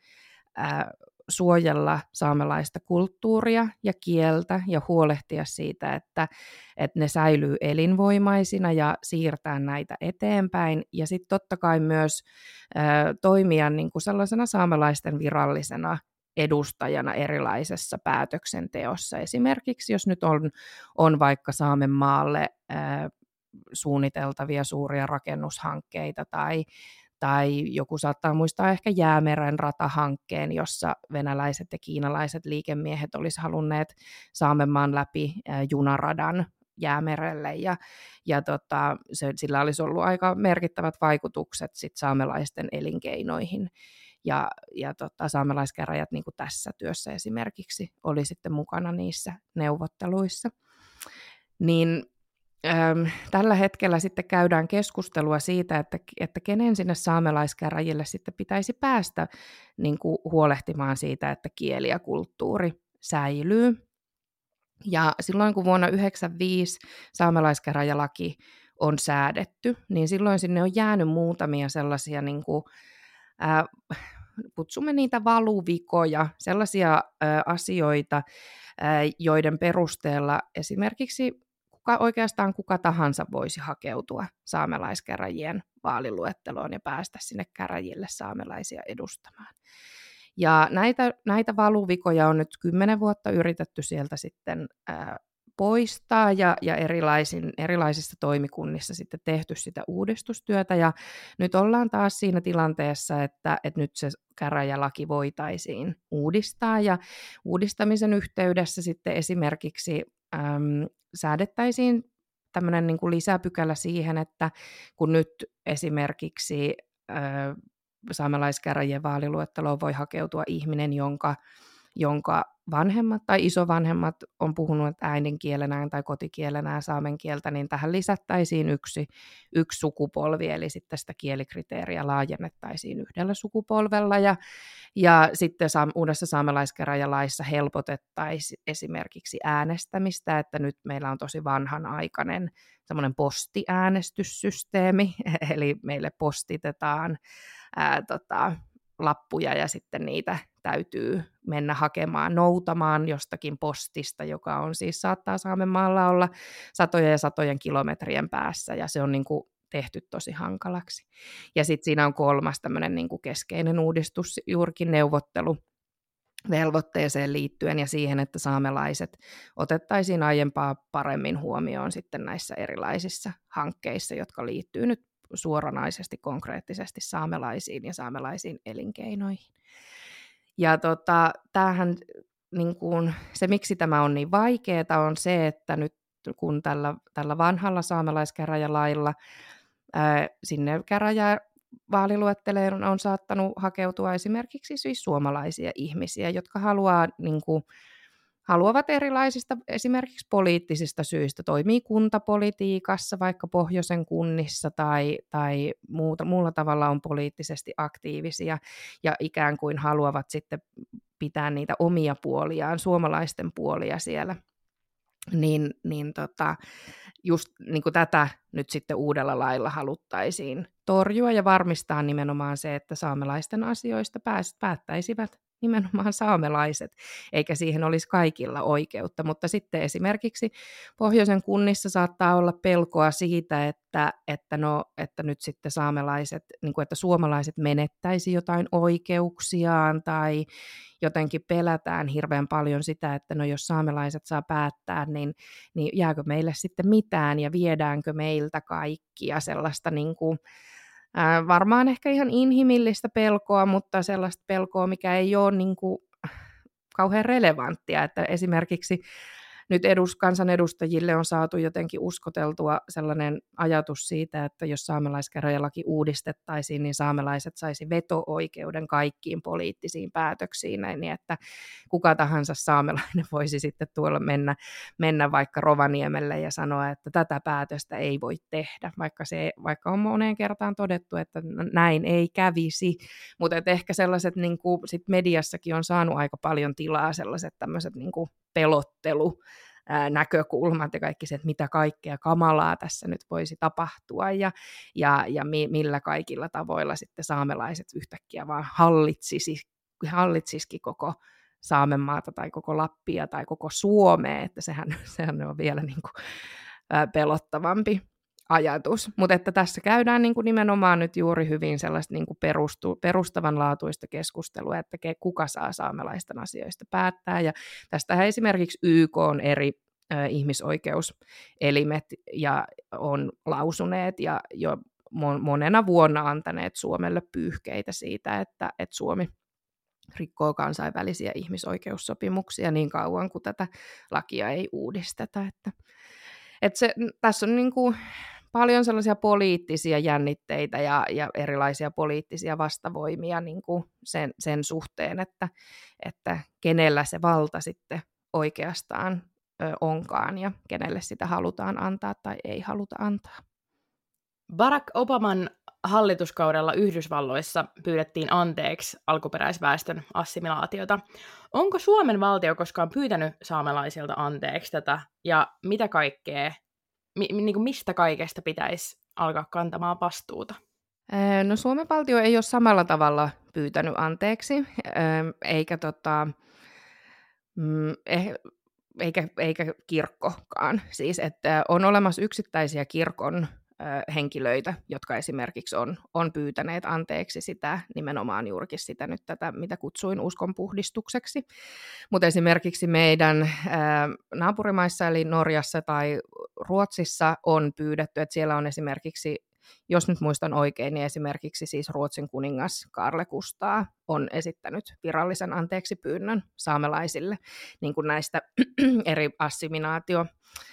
Speaker 2: suojella saamelaista kulttuuria ja kieltä ja huolehtia siitä, että ne säilyy elinvoimaisina ja siirtää näitä eteenpäin. Ja sitten totta kai myös toimia niin kuin sellaisena saamelaisten virallisena edustajana erilaisessa päätöksenteossa. Esimerkiksi jos nyt on vaikka Saamenmaalle suunniteltavia suuria rakennushankkeita tai joku saattaa muistaa ehkä Jäämeren ratahankkeen, jossa venäläiset ja kiinalaiset liikemiehet olisi halunneet Saamenmaan läpi junaradan Jäämerelle sillä olisi ollut aika merkittävät vaikutukset sit saamelaisten elinkeinoihin. Ja saamelaiskäräjät niin kuin tässä työssä esimerkiksi oli sitten mukana niissä neuvotteluissa. Niin tällä hetkellä sitten käydään keskustelua siitä, että kenen sinne saamelaiskäräjille sitten pitäisi päästä niin kuin huolehtimaan siitä, että kieli ja kulttuuri säilyy. Ja silloin kun vuonna 1995 saamelaiskäräjälaki on säädetty, niin silloin sinne on jäänyt muutamia sellaisia, niin kuin, kutsumme niitä valuvikoja, sellaisia asioita, joiden perusteella esimerkiksi oikeastaan kuka tahansa voisi hakeutua saamelaiskäräjien vaaliluetteloon ja päästä sinne käräjille saamelaisia edustamaan. Ja näitä valuvikoja on nyt 10 vuotta yritetty sieltä sitten poistaa ja erilaisissa toimikunnissa sitten tehty sitä uudistustyötä. Ja nyt ollaan taas siinä tilanteessa, että nyt se käräjälaki voitaisiin uudistaa ja uudistamisen yhteydessä sitten esimerkiksi säädettäisiin tämmöinen niin kuin lisäpykälä siihen, että kun nyt esimerkiksi saamelaiskäräjien vaaliluetteloon voi hakeutua ihminen, jonka vanhemmat tai isovanhemmat on puhunut äidinkielenään tai kotikielenään saamen kieltä, niin tähän lisättäisiin yksi sukupolvi, eli sitten sitä kielikriteeriä laajennettaisiin yhdellä sukupolvella, ja sitten uudessa saamelaiskäräjälaissa helpotettaisiin esimerkiksi äänestämistä, että nyt meillä on tosi vanhanaikainen semmoinen postiäänestyssysteemi, eli meille postitetaan lappuja ja sitten niitä täytyy mennä hakemaan, noutamaan jostakin postista, joka on siis saattaa Saamenmaalla olla satojen ja satojen kilometrien päässä ja se on niin kuin tehty tosi hankalaksi. Ja sitten siinä on kolmas tämmöinen niin kuin keskeinen uudistus juurikin neuvotteluvelvoitteeseen liittyen ja siihen, että saamelaiset otettaisiin aiempaa paremmin huomioon sitten näissä erilaisissa hankkeissa, jotka liittyy nyt suoranaisesti, konkreettisesti saamelaisiin ja saamelaisiin elinkeinoihin. Ja tämähän, niin kuin, se miksi tämä on niin vaikeaa on se, että nyt kun tällä vanhalla saamelaiskäräjälailla sinne käräjävaaliluetteleen on saattanut hakeutua esimerkiksi siis suomalaisia ihmisiä, jotka haluaa niin kuin, haluavat erilaisista esimerkiksi poliittisista syistä, toimii kuntapolitiikassa, vaikka pohjoisen kunnissa tai muulla tavalla on poliittisesti aktiivisia ja ikään kuin haluavat sitten pitää niitä omia puoliaan, suomalaisten puolia siellä. Just niin kuin tätä nyt sitten uudella lailla haluttaisiin torjua ja varmistaa nimenomaan se, että saamelaisten asioista päättäisivät nimenomaan saamelaiset, eikä siihen olisi kaikilla oikeutta. Mutta sitten esimerkiksi pohjoisen kunnissa saattaa olla pelkoa siitä, että nyt sitten saamelaiset, niin kuin että suomalaiset menettäisi jotain oikeuksiaan tai jotenkin pelätään hirveän paljon sitä, että no jos saamelaiset saa päättää, niin jääkö meille sitten mitään ja viedäänkö meiltä kaikkia sellaista niin kuin, varmaan ehkä ihan inhimillistä pelkoa, mutta sellaista pelkoa, mikä ei ole niin kuin kauhean relevanttia, että esimerkiksi nyt kansanedustajille on saatu jotenkin uskoteltua sellainen ajatus siitä, että jos saamelaiskäräjälaki uudistettaisiin, niin saamelaiset saisi veto-oikeuden kaikkiin poliittisiin päätöksiin, niin että kuka tahansa saamelainen voisi sitten tuolla mennä vaikka Rovaniemelle ja sanoa, että tätä päätöstä ei voi tehdä, vaikka on moneen kertaan todettu, että näin ei kävisi, mutta ehkä sellaiset niin kuin sit mediassakin on saanut aika paljon tilaa sellaiset tämmöiset niin kuin pelottelu näkökulmat ja kaikki se, että mitä kaikkea kamalaa tässä nyt voisi tapahtua ja millä kaikilla tavoilla sitten saamelaiset yhtäkkiä vaan hallitsisikin koko Saamenmaata tai koko Lappia tai koko Suomea, että sehän on vielä niin kuin pelottavampi ajatus, mutta että tässä käydään niin kuin nimenomaan nyt juuri hyvin sellaista niin kuin perustavanlaatuista keskustelua, että kuka saa saamelaisten asioista päättää, ja tästähän esimerkiksi YK on eri ihmisoikeuselimet ja on lausuneet ja jo monena vuonna antaneet Suomelle pyyhkeitä siitä, että Suomi rikkoo kansainvälisiä ihmisoikeussopimuksia niin kauan kuin tätä lakia ei uudisteta, tässä on niin kuin paljon sellaisia poliittisia jännitteitä ja erilaisia poliittisia vastavoimia niin kuin sen suhteen, että kenellä se valta sitten oikeastaan onkaan ja kenelle sitä halutaan antaa tai ei haluta antaa.
Speaker 1: Barack Obaman hallituskaudella Yhdysvalloissa pyydettiin anteeksi alkuperäisväestön assimilaatiota. Onko Suomen valtio koskaan pyytänyt saamelaisilta anteeksi tätä, ja mitä kaikkea, niin kuin mistä kaikesta pitäisi alkaa kantamaan vastuuta?
Speaker 2: No Suomen valtio ei ole samalla tavalla pyytänyt anteeksi, eikä kirkkokaan. Siis, että on olemassa yksittäisiä kirkon henkilöitä, jotka esimerkiksi on pyytäneet anteeksi sitä, nimenomaan juurikin sitä nyt tätä, mitä kutsuin uskonpuhdistukseksi. Mutta esimerkiksi meidän naapurimaissa, eli Norjassa tai Ruotsissa on pyydetty, että siellä on esimerkiksi, jos nyt muistan oikein, niin esimerkiksi siis Ruotsin kuningas Karle Kustaa on esittänyt virallisen anteeksi pyynnön saamelaisille niin kuin näistä eri assimilaatio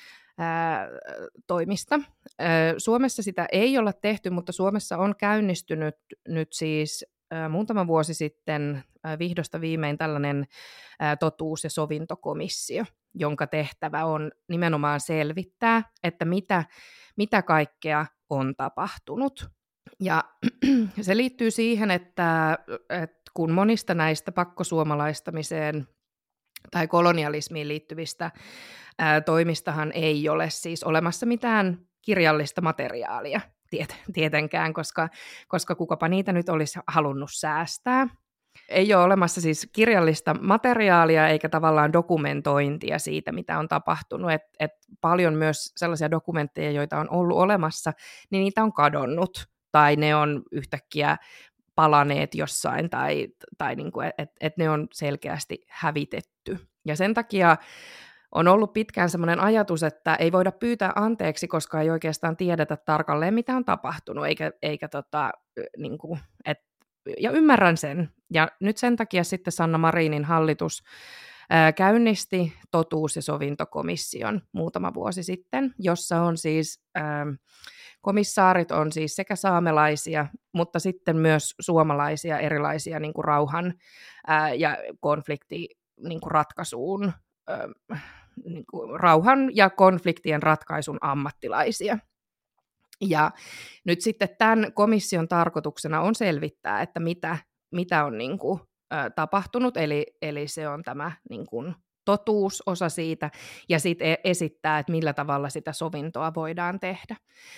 Speaker 2: toimista. Suomessa sitä ei olla tehty, mutta Suomessa on käynnistynyt nyt siis muutama vuosi sitten vihdosta viimein tällainen totuus- ja sovintokomissio, jonka tehtävä on nimenomaan selvittää, että mitä kaikkea on tapahtunut. Ja se liittyy siihen, että kun monista näistä pakkosuomalaistamiseen tai kolonialismiin liittyvistä toimistahan ei ole siis olemassa mitään kirjallista materiaalia tietenkään, koska kukapa niitä nyt olisi halunnut säästää. Ei ole olemassa siis kirjallista materiaalia eikä tavallaan dokumentointia siitä, mitä on tapahtunut. Et paljon myös sellaisia dokumentteja, joita on ollut olemassa, niin niitä on kadonnut tai ne on yhtäkkiä palaneet jossain tai niin kuin, että ne on selkeästi hävitetty. Ja sen takia on ollut pitkään sellainen ajatus, että ei voida pyytää anteeksi, koska ei oikeastaan tiedetä tarkalleen, mitä on tapahtunut, niin kuin, ja ymmärrän sen. Ja nyt sen takia sitten Sanna Marinin hallitus käynnisti totuus- ja sovintokomission muutama vuosi sitten, jossa on siis komissaarit on siis sekä saamelaisia, mutta sitten myös suomalaisia erilaisia niin kuin rauhan ja konflikti niin kuin ratkaisuun niin kuin rauhan ja konfliktien ratkaisun ammattilaisia. Ja nyt sitten tämän komission tarkoituksena on selvittää, että mitä on niin kuin, tapahtunut, eli se on tämä niin kuin totuusosa siitä, ja sitten esittää, että millä tavalla sitä sovintoa voidaan tehdä.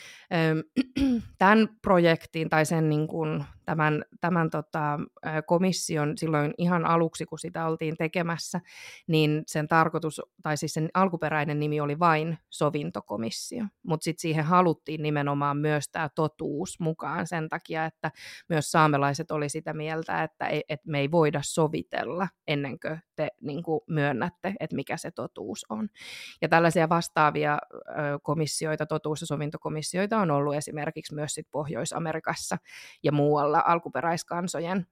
Speaker 2: Tämän projektin tai sen niin kuin, tämän komission silloin ihan aluksi, kun sitä oltiin tekemässä, niin sen tarkoitus, tai siis sen alkuperäinen nimi oli vain sovintokomissio, mutta sitten siihen haluttiin nimenomaan myös tämä totuus mukaan sen takia, että myös saamelaiset oli sitä mieltä, että me ei voida sovitella ennen kuin te niin kuin myönnätte, että mikä se totuus on. Ja tällaisia vastaavia komissioita, totuus- ja sovintokomissioita on ollut esimerkiksi myös sit Pohjois-Amerikassa ja muualla alkuperäiskansojen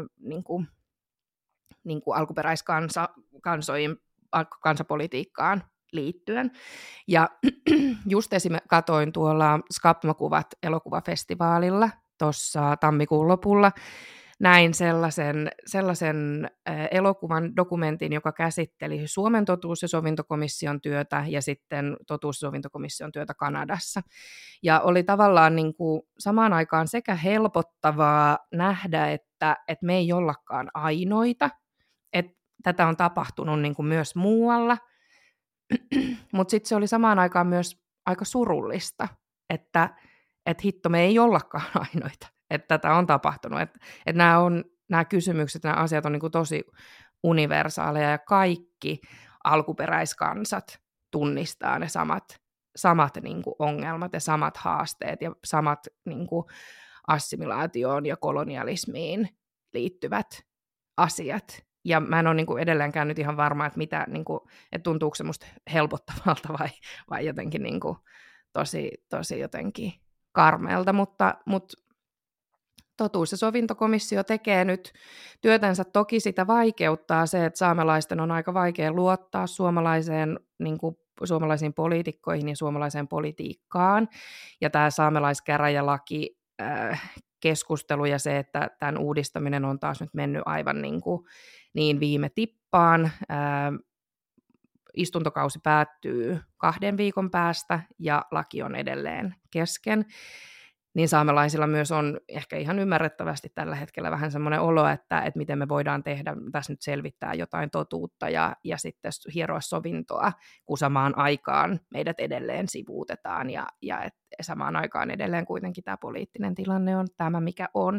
Speaker 2: kansapolitiikkaan liittyen. Ja just esimerkiksi katoin tuolla Skapmakuvat -elokuvafestivaalilla tuossa tammikuun lopulla, näin sellaisen elokuvan dokumentin, joka käsitteli Suomen totuus- ja sovintokomission työtä ja sitten totuus- ja sovintokomission työtä Kanadassa. Ja oli tavallaan niin kuin samaan aikaan sekä helpottavaa nähdä, että me ei ollakaan ainoita, että tätä on tapahtunut niin kuin myös muualla, mutta sitten se oli samaan aikaan myös aika surullista, että hitto, me ei ollakaan ainoita, että tätä on tapahtunut, että nämä kysymykset, nämä asiat on niin kuin tosi universaaleja ja kaikki alkuperäiskansat tunnistaa ne samat niin kuin ongelmat ja samat haasteet ja samat niin kuin assimilaatioon ja kolonialismiin liittyvät asiat. Ja mä en ole niin kuin edelleenkään nyt ihan varma, että että tuntuuko se musta helpottavalta vai jotenkin niin kuin tosi jotenkin karmeelta, mutta totuus- ja sovintokomissio tekee nyt työtänsä. Toki sitä vaikeuttaa se, että saamelaisten on aika vaikea luottaa suomalaisiin poliitikkoihin ja suomalaiseen politiikkaan. Ja tämä saamelaiskäräjälaki keskustelu ja se, että tämän uudistaminen on taas nyt mennyt aivan niin viime tippaan. Istuntokausi päättyy 2 viikon päästä ja laki on edelleen kesken. Niin saamelaisilla myös on ehkä ihan ymmärrettävästi tällä hetkellä vähän semmoinen olo, että miten me voidaan tehdä, tässä nyt selvittää jotain totuutta ja sitten hieroa sovintoa, kun samaan aikaan meidät edelleen sivuutetaan ja samaan aikaan edelleen kuitenkin tämä poliittinen tilanne on tämä, mikä on.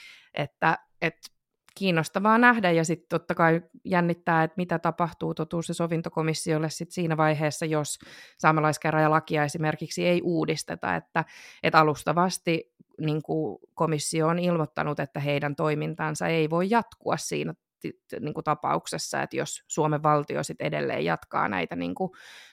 Speaker 2: Että kiinnostavaa nähdä ja sitten totta kai jännittää, että mitä tapahtuu totuus- ja sovintokomissiolle sit siinä vaiheessa, jos saamelaiskäräjälakia esimerkiksi ei uudisteta, että alustavasti niin kuin komissio on ilmoittanut, että heidän toimintansa ei voi jatkua siinä niin kuin tapauksessa, että jos Suomen valtio sit edelleen jatkaa näitä niin kuin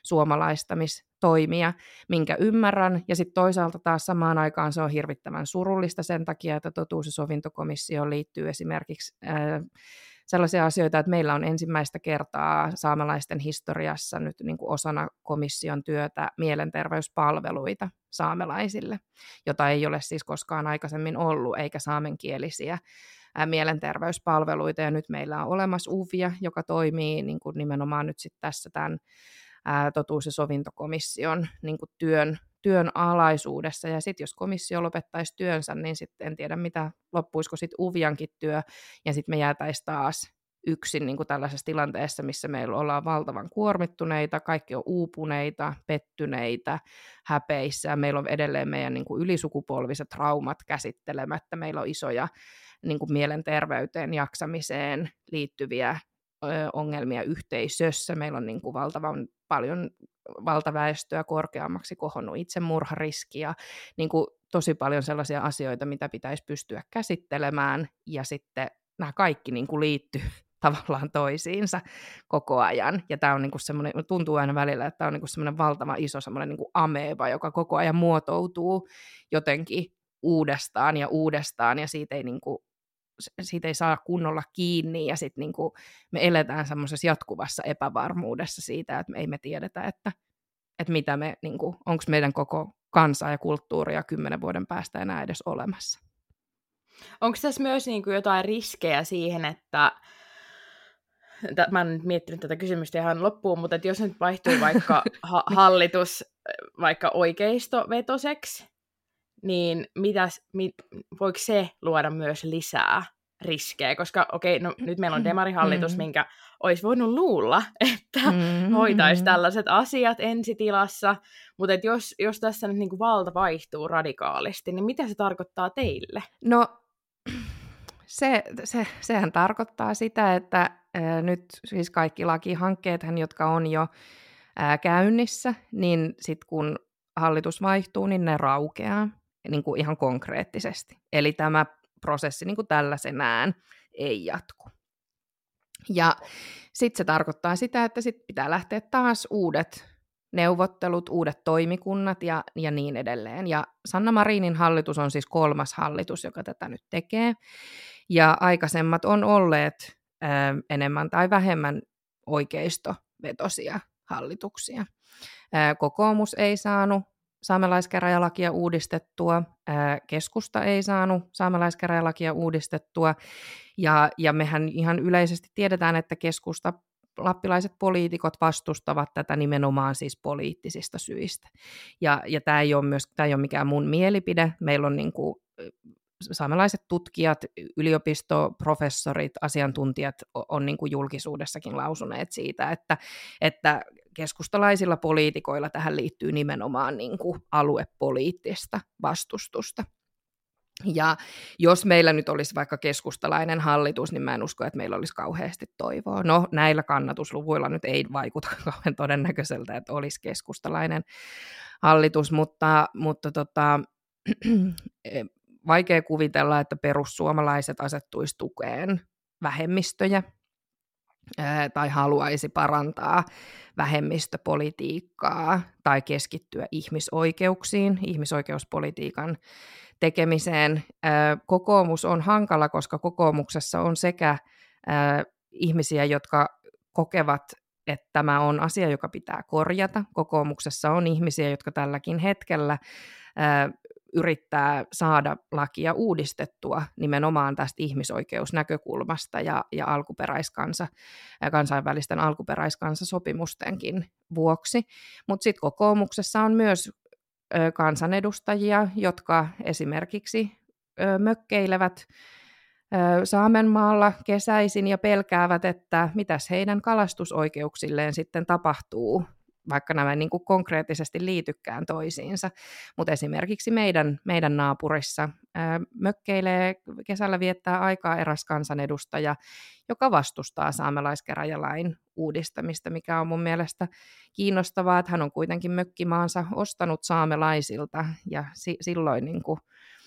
Speaker 2: suomalaistamistoimia, minkä ymmärrän, ja sitten toisaalta taas samaan aikaan se on hirvittävän surullista sen takia, että totuus- ja sovintokomissioon liittyy esimerkiksi sellaisia asioita, että meillä on ensimmäistä kertaa saamelaisten historiassa nyt niin kuin osana komission työtä mielenterveyspalveluita saamelaisille, jota ei ole siis koskaan aikaisemmin ollut, eikä saamenkielisiä mielenterveyspalveluita, ja nyt meillä on olemassa UVIA, joka toimii niin kuin nimenomaan nyt sitten tässä tämän totuus- ja sovintokomission niin kuin työn alaisuudessa, ja sitten jos komissio lopettaisi työnsä, niin sitten en tiedä, loppuisiko sitten UVIAnkin työ, ja sitten me jäätäisiin taas yksin niin kuin tällaisessa tilanteessa, missä meillä ollaan valtavan kuormittuneita, kaikki on uupuneita, pettyneitä, häpeissä, ja meillä on edelleen meidän niin kuin ylisukupolviset traumat käsittelemättä, meillä on isoja niin kuin mielenterveyteen, jaksamiseen liittyviä ongelmia yhteisössä. Meillä on niin kuin valtavan paljon valtaväestöä korkeammaksi kohonnut itsemurhariski ja niin kuin tosi paljon sellaisia asioita, mitä pitäisi pystyä käsittelemään, ja sitten nämä kaikki niin kuin liittyy tavallaan toisiinsa koko ajan. Ja tämä on niin kuin semmoinen, tuntuu aina välillä, että tämä on niin kuin semmoinen valtava iso semmoinen niin kuin ameeba, joka koko ajan muotoutuu jotenkin uudestaan ja uudestaan, ja siitä ei saa kunnolla kiinni, ja sitten niinku me eletään semmoisessa jatkuvassa epävarmuudessa siitä, että me ei tiedetä, että mitä me, niinku, onko meidän koko kansaa ja kulttuuria 10 vuoden päästä enää edes olemassa.
Speaker 1: Onko tässä myös niinku jotain riskejä siihen, että mä en nyt miettinyt tätä kysymystä ihan loppuun, mutta jos nyt vaihtuu vaikka hallitus vaikka oikeistovetoseksi, niin voiko se luoda myös lisää riskejä? Koska no, nyt meillä on demarihallitus, minkä olisi voinut luulla, että hoitaisi tällaiset asiat ensitilassa, mutta jos tässä nyt niinku valta vaihtuu radikaalisti, niin mitä se tarkoittaa teille?
Speaker 2: No, sehän tarkoittaa sitä, että nyt siis kaikki lakihankkeethan, jotka on jo käynnissä, niin sitten kun hallitus vaihtuu, niin ne raukeaa niin kuin ihan konkreettisesti. Eli tämä prosessi niin kuin tällaisenään ei jatku. Ja sitten se tarkoittaa sitä, että sitten pitää lähteä taas uudet neuvottelut, uudet toimikunnat ja niin edelleen. Ja Sanna Marinin hallitus on siis 3. hallitus, joka tätä nyt tekee. Ja aikaisemmat on olleet enemmän tai vähemmän oikeistovetosia hallituksia. Kokoomus ei saanut saamelaiskäräjälakia uudistettua, keskusta ei saanut saamelaiskäräjälakia uudistettua, ja mehän ihan yleisesti tiedetään, että lappilaiset poliitikot vastustavat tätä nimenomaan siis poliittisista syistä. Ja tämä ei ole mikään mun mielipide. Meillä on niin kuin saamelaiset tutkijat, yliopistoprofessorit, asiantuntijat on niin kuin julkisuudessakin lausuneet siitä, että keskustalaisilla poliitikoilla tähän liittyy nimenomaan niin kuin aluepoliittista vastustusta. Ja jos meillä nyt olisi vaikka keskustalainen hallitus, niin mä en usko, että meillä olisi kauheasti toivoa. No, näillä kannatusluvuilla nyt ei vaikuta kauhean todennäköiseltä, että olisi keskustalainen hallitus, mutta vaikea kuvitella, että perussuomalaiset asettuisi tukeen vähemmistöjä tai haluaisi parantaa vähemmistöpolitiikkaa tai keskittyä ihmisoikeuksiin, ihmisoikeuspolitiikan tekemiseen. Kokoomus on hankala, koska kokoomuksessa on sekä ihmisiä, jotka kokevat, että tämä on asia, joka pitää korjata. Kokoomuksessa on ihmisiä, jotka tälläkin hetkellä yrittää saada lakia uudistettua nimenomaan tästä ihmisoikeusnäkökulmasta ja kansainvälisten alkuperäiskansasopimustenkin vuoksi. Mutta sitten kokoomuksessa on myös kansanedustajia, jotka esimerkiksi mökkeilevät Saamenmaalla kesäisin ja pelkäävät, että mitäs heidän kalastusoikeuksilleen sitten tapahtuu, vaikka nämä niin kuin konkreettisesti liitykään toisiinsa. Mutta esimerkiksi meidän naapurissa mökkeilee, kesällä viettää aikaa eräs kansanedustaja, joka vastustaa saamelaiskäräjälain uudistamista, mikä on mun mielestä kiinnostavaa, että hän on kuitenkin mökkimaansa ostanut saamelaisilta, ja silloin niin kuin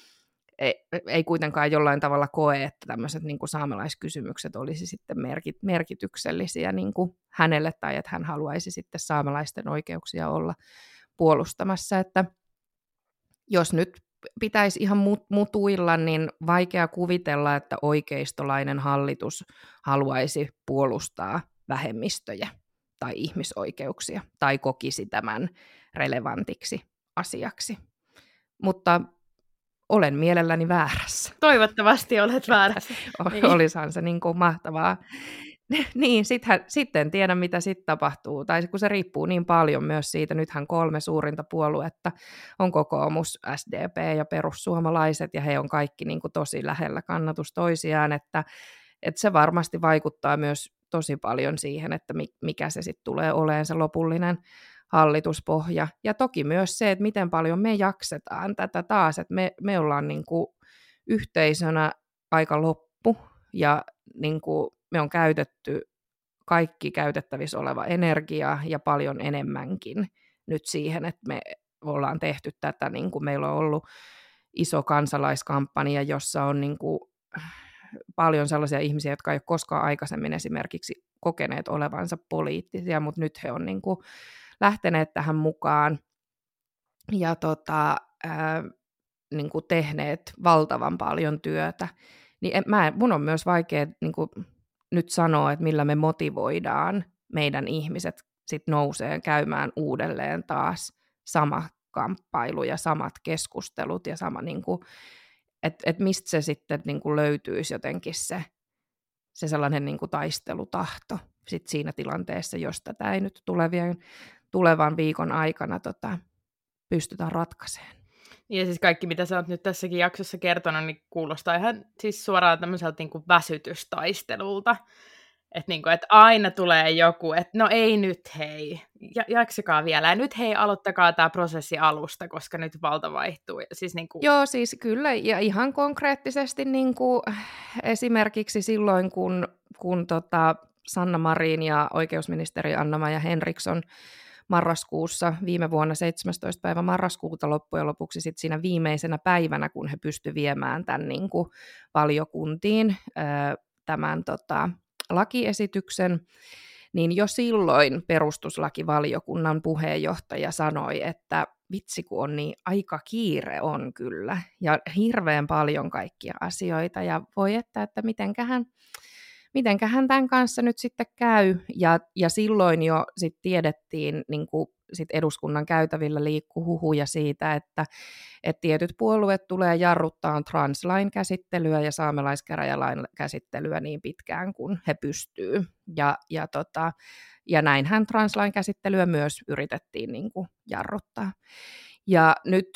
Speaker 2: ei kuitenkaan jollain tavalla koe, että tämmöiset niin kuin saamelaiskysymykset olisi sitten merkityksellisiä niin kuin hänelle, tai että hän haluaisi sitten saamelaisten oikeuksia olla puolustamassa. Että jos nyt pitäisi ihan mutuilla, niin vaikea kuvitella, että oikeistolainen hallitus haluaisi puolustaa vähemmistöjä tai ihmisoikeuksia, tai kokisi tämän relevantiksi asiaksi. Mutta olen mielelläni väärässä.
Speaker 1: Toivottavasti olet väärässä.
Speaker 2: Niin. Olisihan se niin kuin mahtavaa. Niin, sitten en tiedä, mitä sitten tapahtuu. Tai kun se riippuu niin paljon myös siitä, nythän 3 suurinta puoluetta on kokoomus, SDP ja perussuomalaiset, ja he on kaikki niin kuin tosi lähellä kannatus toisiaan, että se varmasti vaikuttaa myös tosi paljon siihen, että mikä se sitten tulee olemaan se lopullinen hallituspohja. Ja toki myös se, että miten paljon me jaksetaan tätä taas, että me ollaan niin kuin yhteisönä aika loppu, ja niin kuin me on käytetty kaikki käytettävissä oleva energia ja paljon enemmänkin nyt siihen, että me ollaan tehty tätä, niin kuin meillä on ollut iso kansalaiskampanja, jossa on niin kuin paljon sellaisia ihmisiä, jotka ei ole koskaan aikaisemmin esimerkiksi kokeneet olevansa poliittisia, mutta nyt he on niin kuin lähteneet tähän mukaan ja niin kuin tehneet valtavan paljon työtä. Niin mun on myös vaikea niin kuin nyt sanoa, että millä me motivoidaan meidän ihmiset sit nousee käymään uudelleen taas sama kamppailu ja samat keskustelut ja sama, niin kuin, että mistä se sitten niin kuin löytyisi jotenkin se sellainen niin kuin taistelutahto sit siinä tilanteessa, jos tätä ei nyt tulevan viikon aikana pystytään ratkaisemaan.
Speaker 1: Ja siis kaikki, mitä sä oot nyt tässäkin jaksossa kertonut, niin kuulostaa ihan siis suoraan tämmöiseltä niin kuin väsytystaistelulta. Että niin et aina tulee joku, että no ei nyt hei, jaksakaa vielä. Ja nyt hei, aloittakaa tämä prosessi alusta, koska nyt valta vaihtuu. Siis niin kuin...
Speaker 2: Joo, siis kyllä, ja ihan konkreettisesti niin kuin esimerkiksi silloin, kun Sanna Marin ja oikeusministeri Anna-Maja Henriksson marraskuussa, viime vuonna 17. päivä marraskuuta loppujen lopuksi sit siinä viimeisenä päivänä, kun he pystyivät viemään tämän niin kuin valiokuntiin tämän lakiesityksen, niin jo silloin perustuslakivaliokunnan puheenjohtaja sanoi, että vitsi kun on niin aika kiire on kyllä, ja hirveän paljon kaikkia asioita, ja voi että mitenkähän tämän kanssa nyt sitten käy, ja silloin jo sit tiedettiin, niin kuin sit eduskunnan käytävillä liikkui huhuja siitä, että tietyt puolueet tulee jarruttaa translain käsittelyä ja saamelaiskäräjälain käsittelyä niin pitkään kuin he pystyy, ja näinhän translain käsittelyä myös yritettiin niin kuin jarruttaa. Ja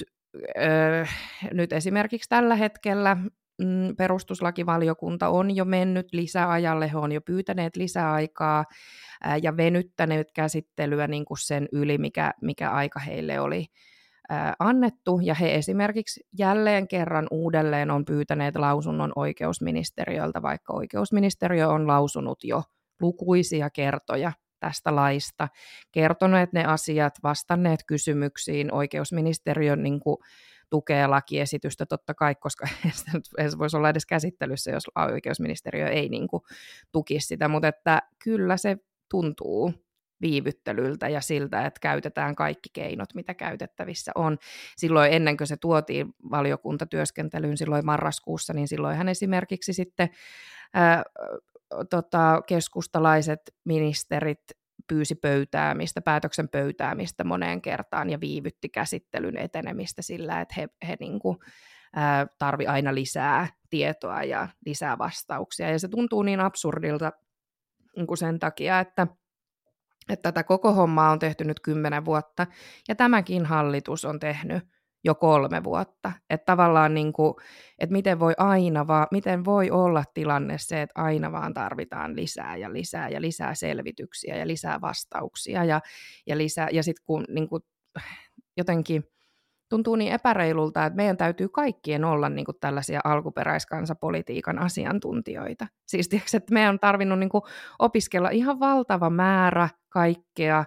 Speaker 2: nyt esimerkiksi tällä hetkellä perustuslakivaliokunta on jo mennyt lisäajalle, he on jo pyytäneet lisäaikaa ja venyttäneet käsittelyä niin kuin sen yli, mikä aika heille oli annettu, ja he esimerkiksi jälleen kerran uudelleen on pyytäneet lausunnon oikeusministeriöltä, vaikka oikeusministeriö on lausunut jo lukuisia kertoja tästä laista, kertoneet ne asiat, vastanneet kysymyksiin, oikeusministeriön niin kuin tukee lakiesitystä totta kai, koska se voisi olla edes käsittelyssä, jos oikeusministeriö ei niin kuin tukisi sitä, mutta että kyllä se tuntuu viivyttelyltä ja siltä, että käytetään kaikki keinot, mitä käytettävissä on. Silloin ennen kuin se tuotiin valiokuntatyöskentelyyn silloin marraskuussa, niin silloinhan esimerkiksi sitten keskustalaiset ministerit pyysi päätöksen pöytäämistä moneen kertaan ja viivytti käsittelyn etenemistä sillä, että he niin kuin, tarvi aina lisää tietoa ja lisää vastauksia. Ja se tuntuu niin absurdilta niin kuin sen takia, että tätä koko hommaa on tehty nyt 10 vuotta, ja tämäkin hallitus on tehnyt jo 3 vuotta. Että tavallaan, niin kuin, että miten voi olla tilanne se, että aina vaan tarvitaan lisää ja lisää ja lisää selvityksiä ja lisää vastauksia. Ja sitten kun niin kuin, jotenkin tuntuu niin epäreilulta, että meidän täytyy kaikkien olla niin kuin tällaisia alkuperäiskansapolitiikan asiantuntijoita. Siis tiiäks, että meidän on tarvinnut niin kuin opiskella ihan valtava määrä kaikkea,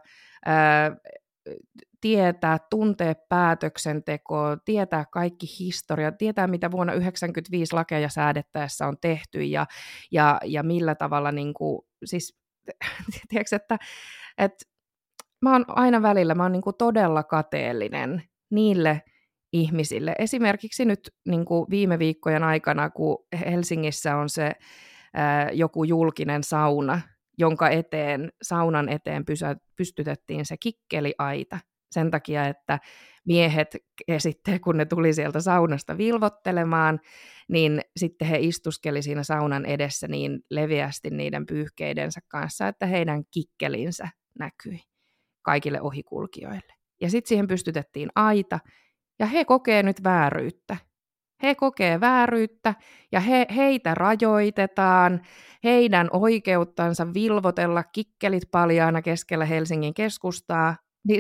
Speaker 2: tietää, tuntea päätöksentekoa, tietää kaikki historia, tietää mitä vuonna 1995 lakeja säädettäessä on tehty ja millä tavalla, niin kuin, siis tiedätkö, että mä oon aina välillä niin kuin todella kateellinen niille ihmisille. Esimerkiksi nyt niin kuin viime viikkojen aikana, kun Helsingissä on se joku julkinen sauna, jonka saunan eteen pystytettiin se kikkeliaita sen takia, että miehet sitten, kun ne tuli sieltä saunasta vilvottelemaan, niin sitten he istuskeli siinä saunan edessä niin leveästi niiden pyyhkeidensä kanssa, että heidän kikkelinsä näkyi kaikille ohikulkijoille. Ja sitten siihen pystytettiin aita, ja he kokee nyt vääryyttä. He kokee vääryyttä, ja heitä rajoitetaan, heidän oikeuttansa vilvotella kikkelit paljaana keskellä Helsingin keskustaa, niin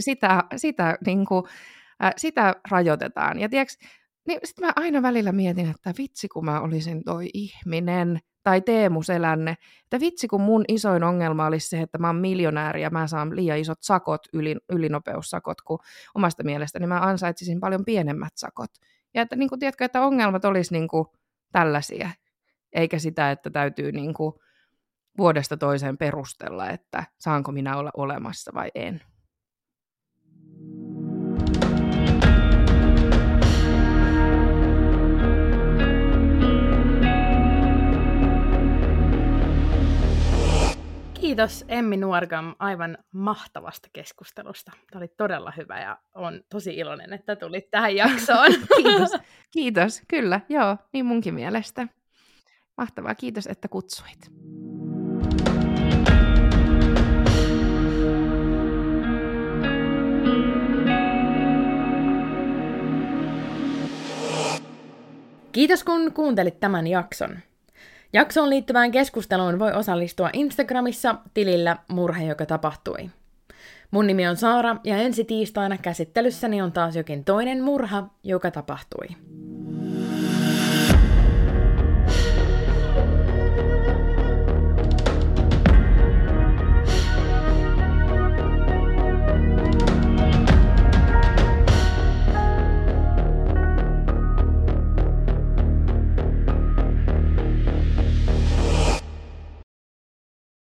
Speaker 2: sitä rajoitetaan. Ja tiiäks, niin sitten mä aina välillä mietin, että vitsi kun mä olisin toi ihminen, tai Teemu Selänne, että vitsi kun mun isoin ongelma olisi se, että mä oon miljonääri ja mä saan liian isot sakot, ylinopeussakot, kun omasta mielestäni mä ansaitsisin paljon pienemmät sakot. Ja että niin kuin, tiedätkö, että ongelmat olisi niin kuin tällaisia, eikä sitä, että täytyy niin kuin vuodesta toiseen perustella, että saanko minä olla olemassa vai en.
Speaker 1: Kiitos Emmi Nuorgam aivan mahtavasta keskustelusta. Tämä oli todella hyvä ja olen tosi iloinen, että tulit tähän jaksoon.
Speaker 2: Kiitos. Kyllä, joo, niin munkin mielestä. Mahtavaa, kiitos, että kutsuit.
Speaker 1: Kiitos kun kuuntelit tämän jakson. Jaksoon liittyvään keskusteluun voi osallistua Instagramissa tilillä Murhe, joka tapahtui. Mun nimi on Saara ja ensi tiistaina käsittelyssäni on taas jokin toinen murha, joka tapahtui.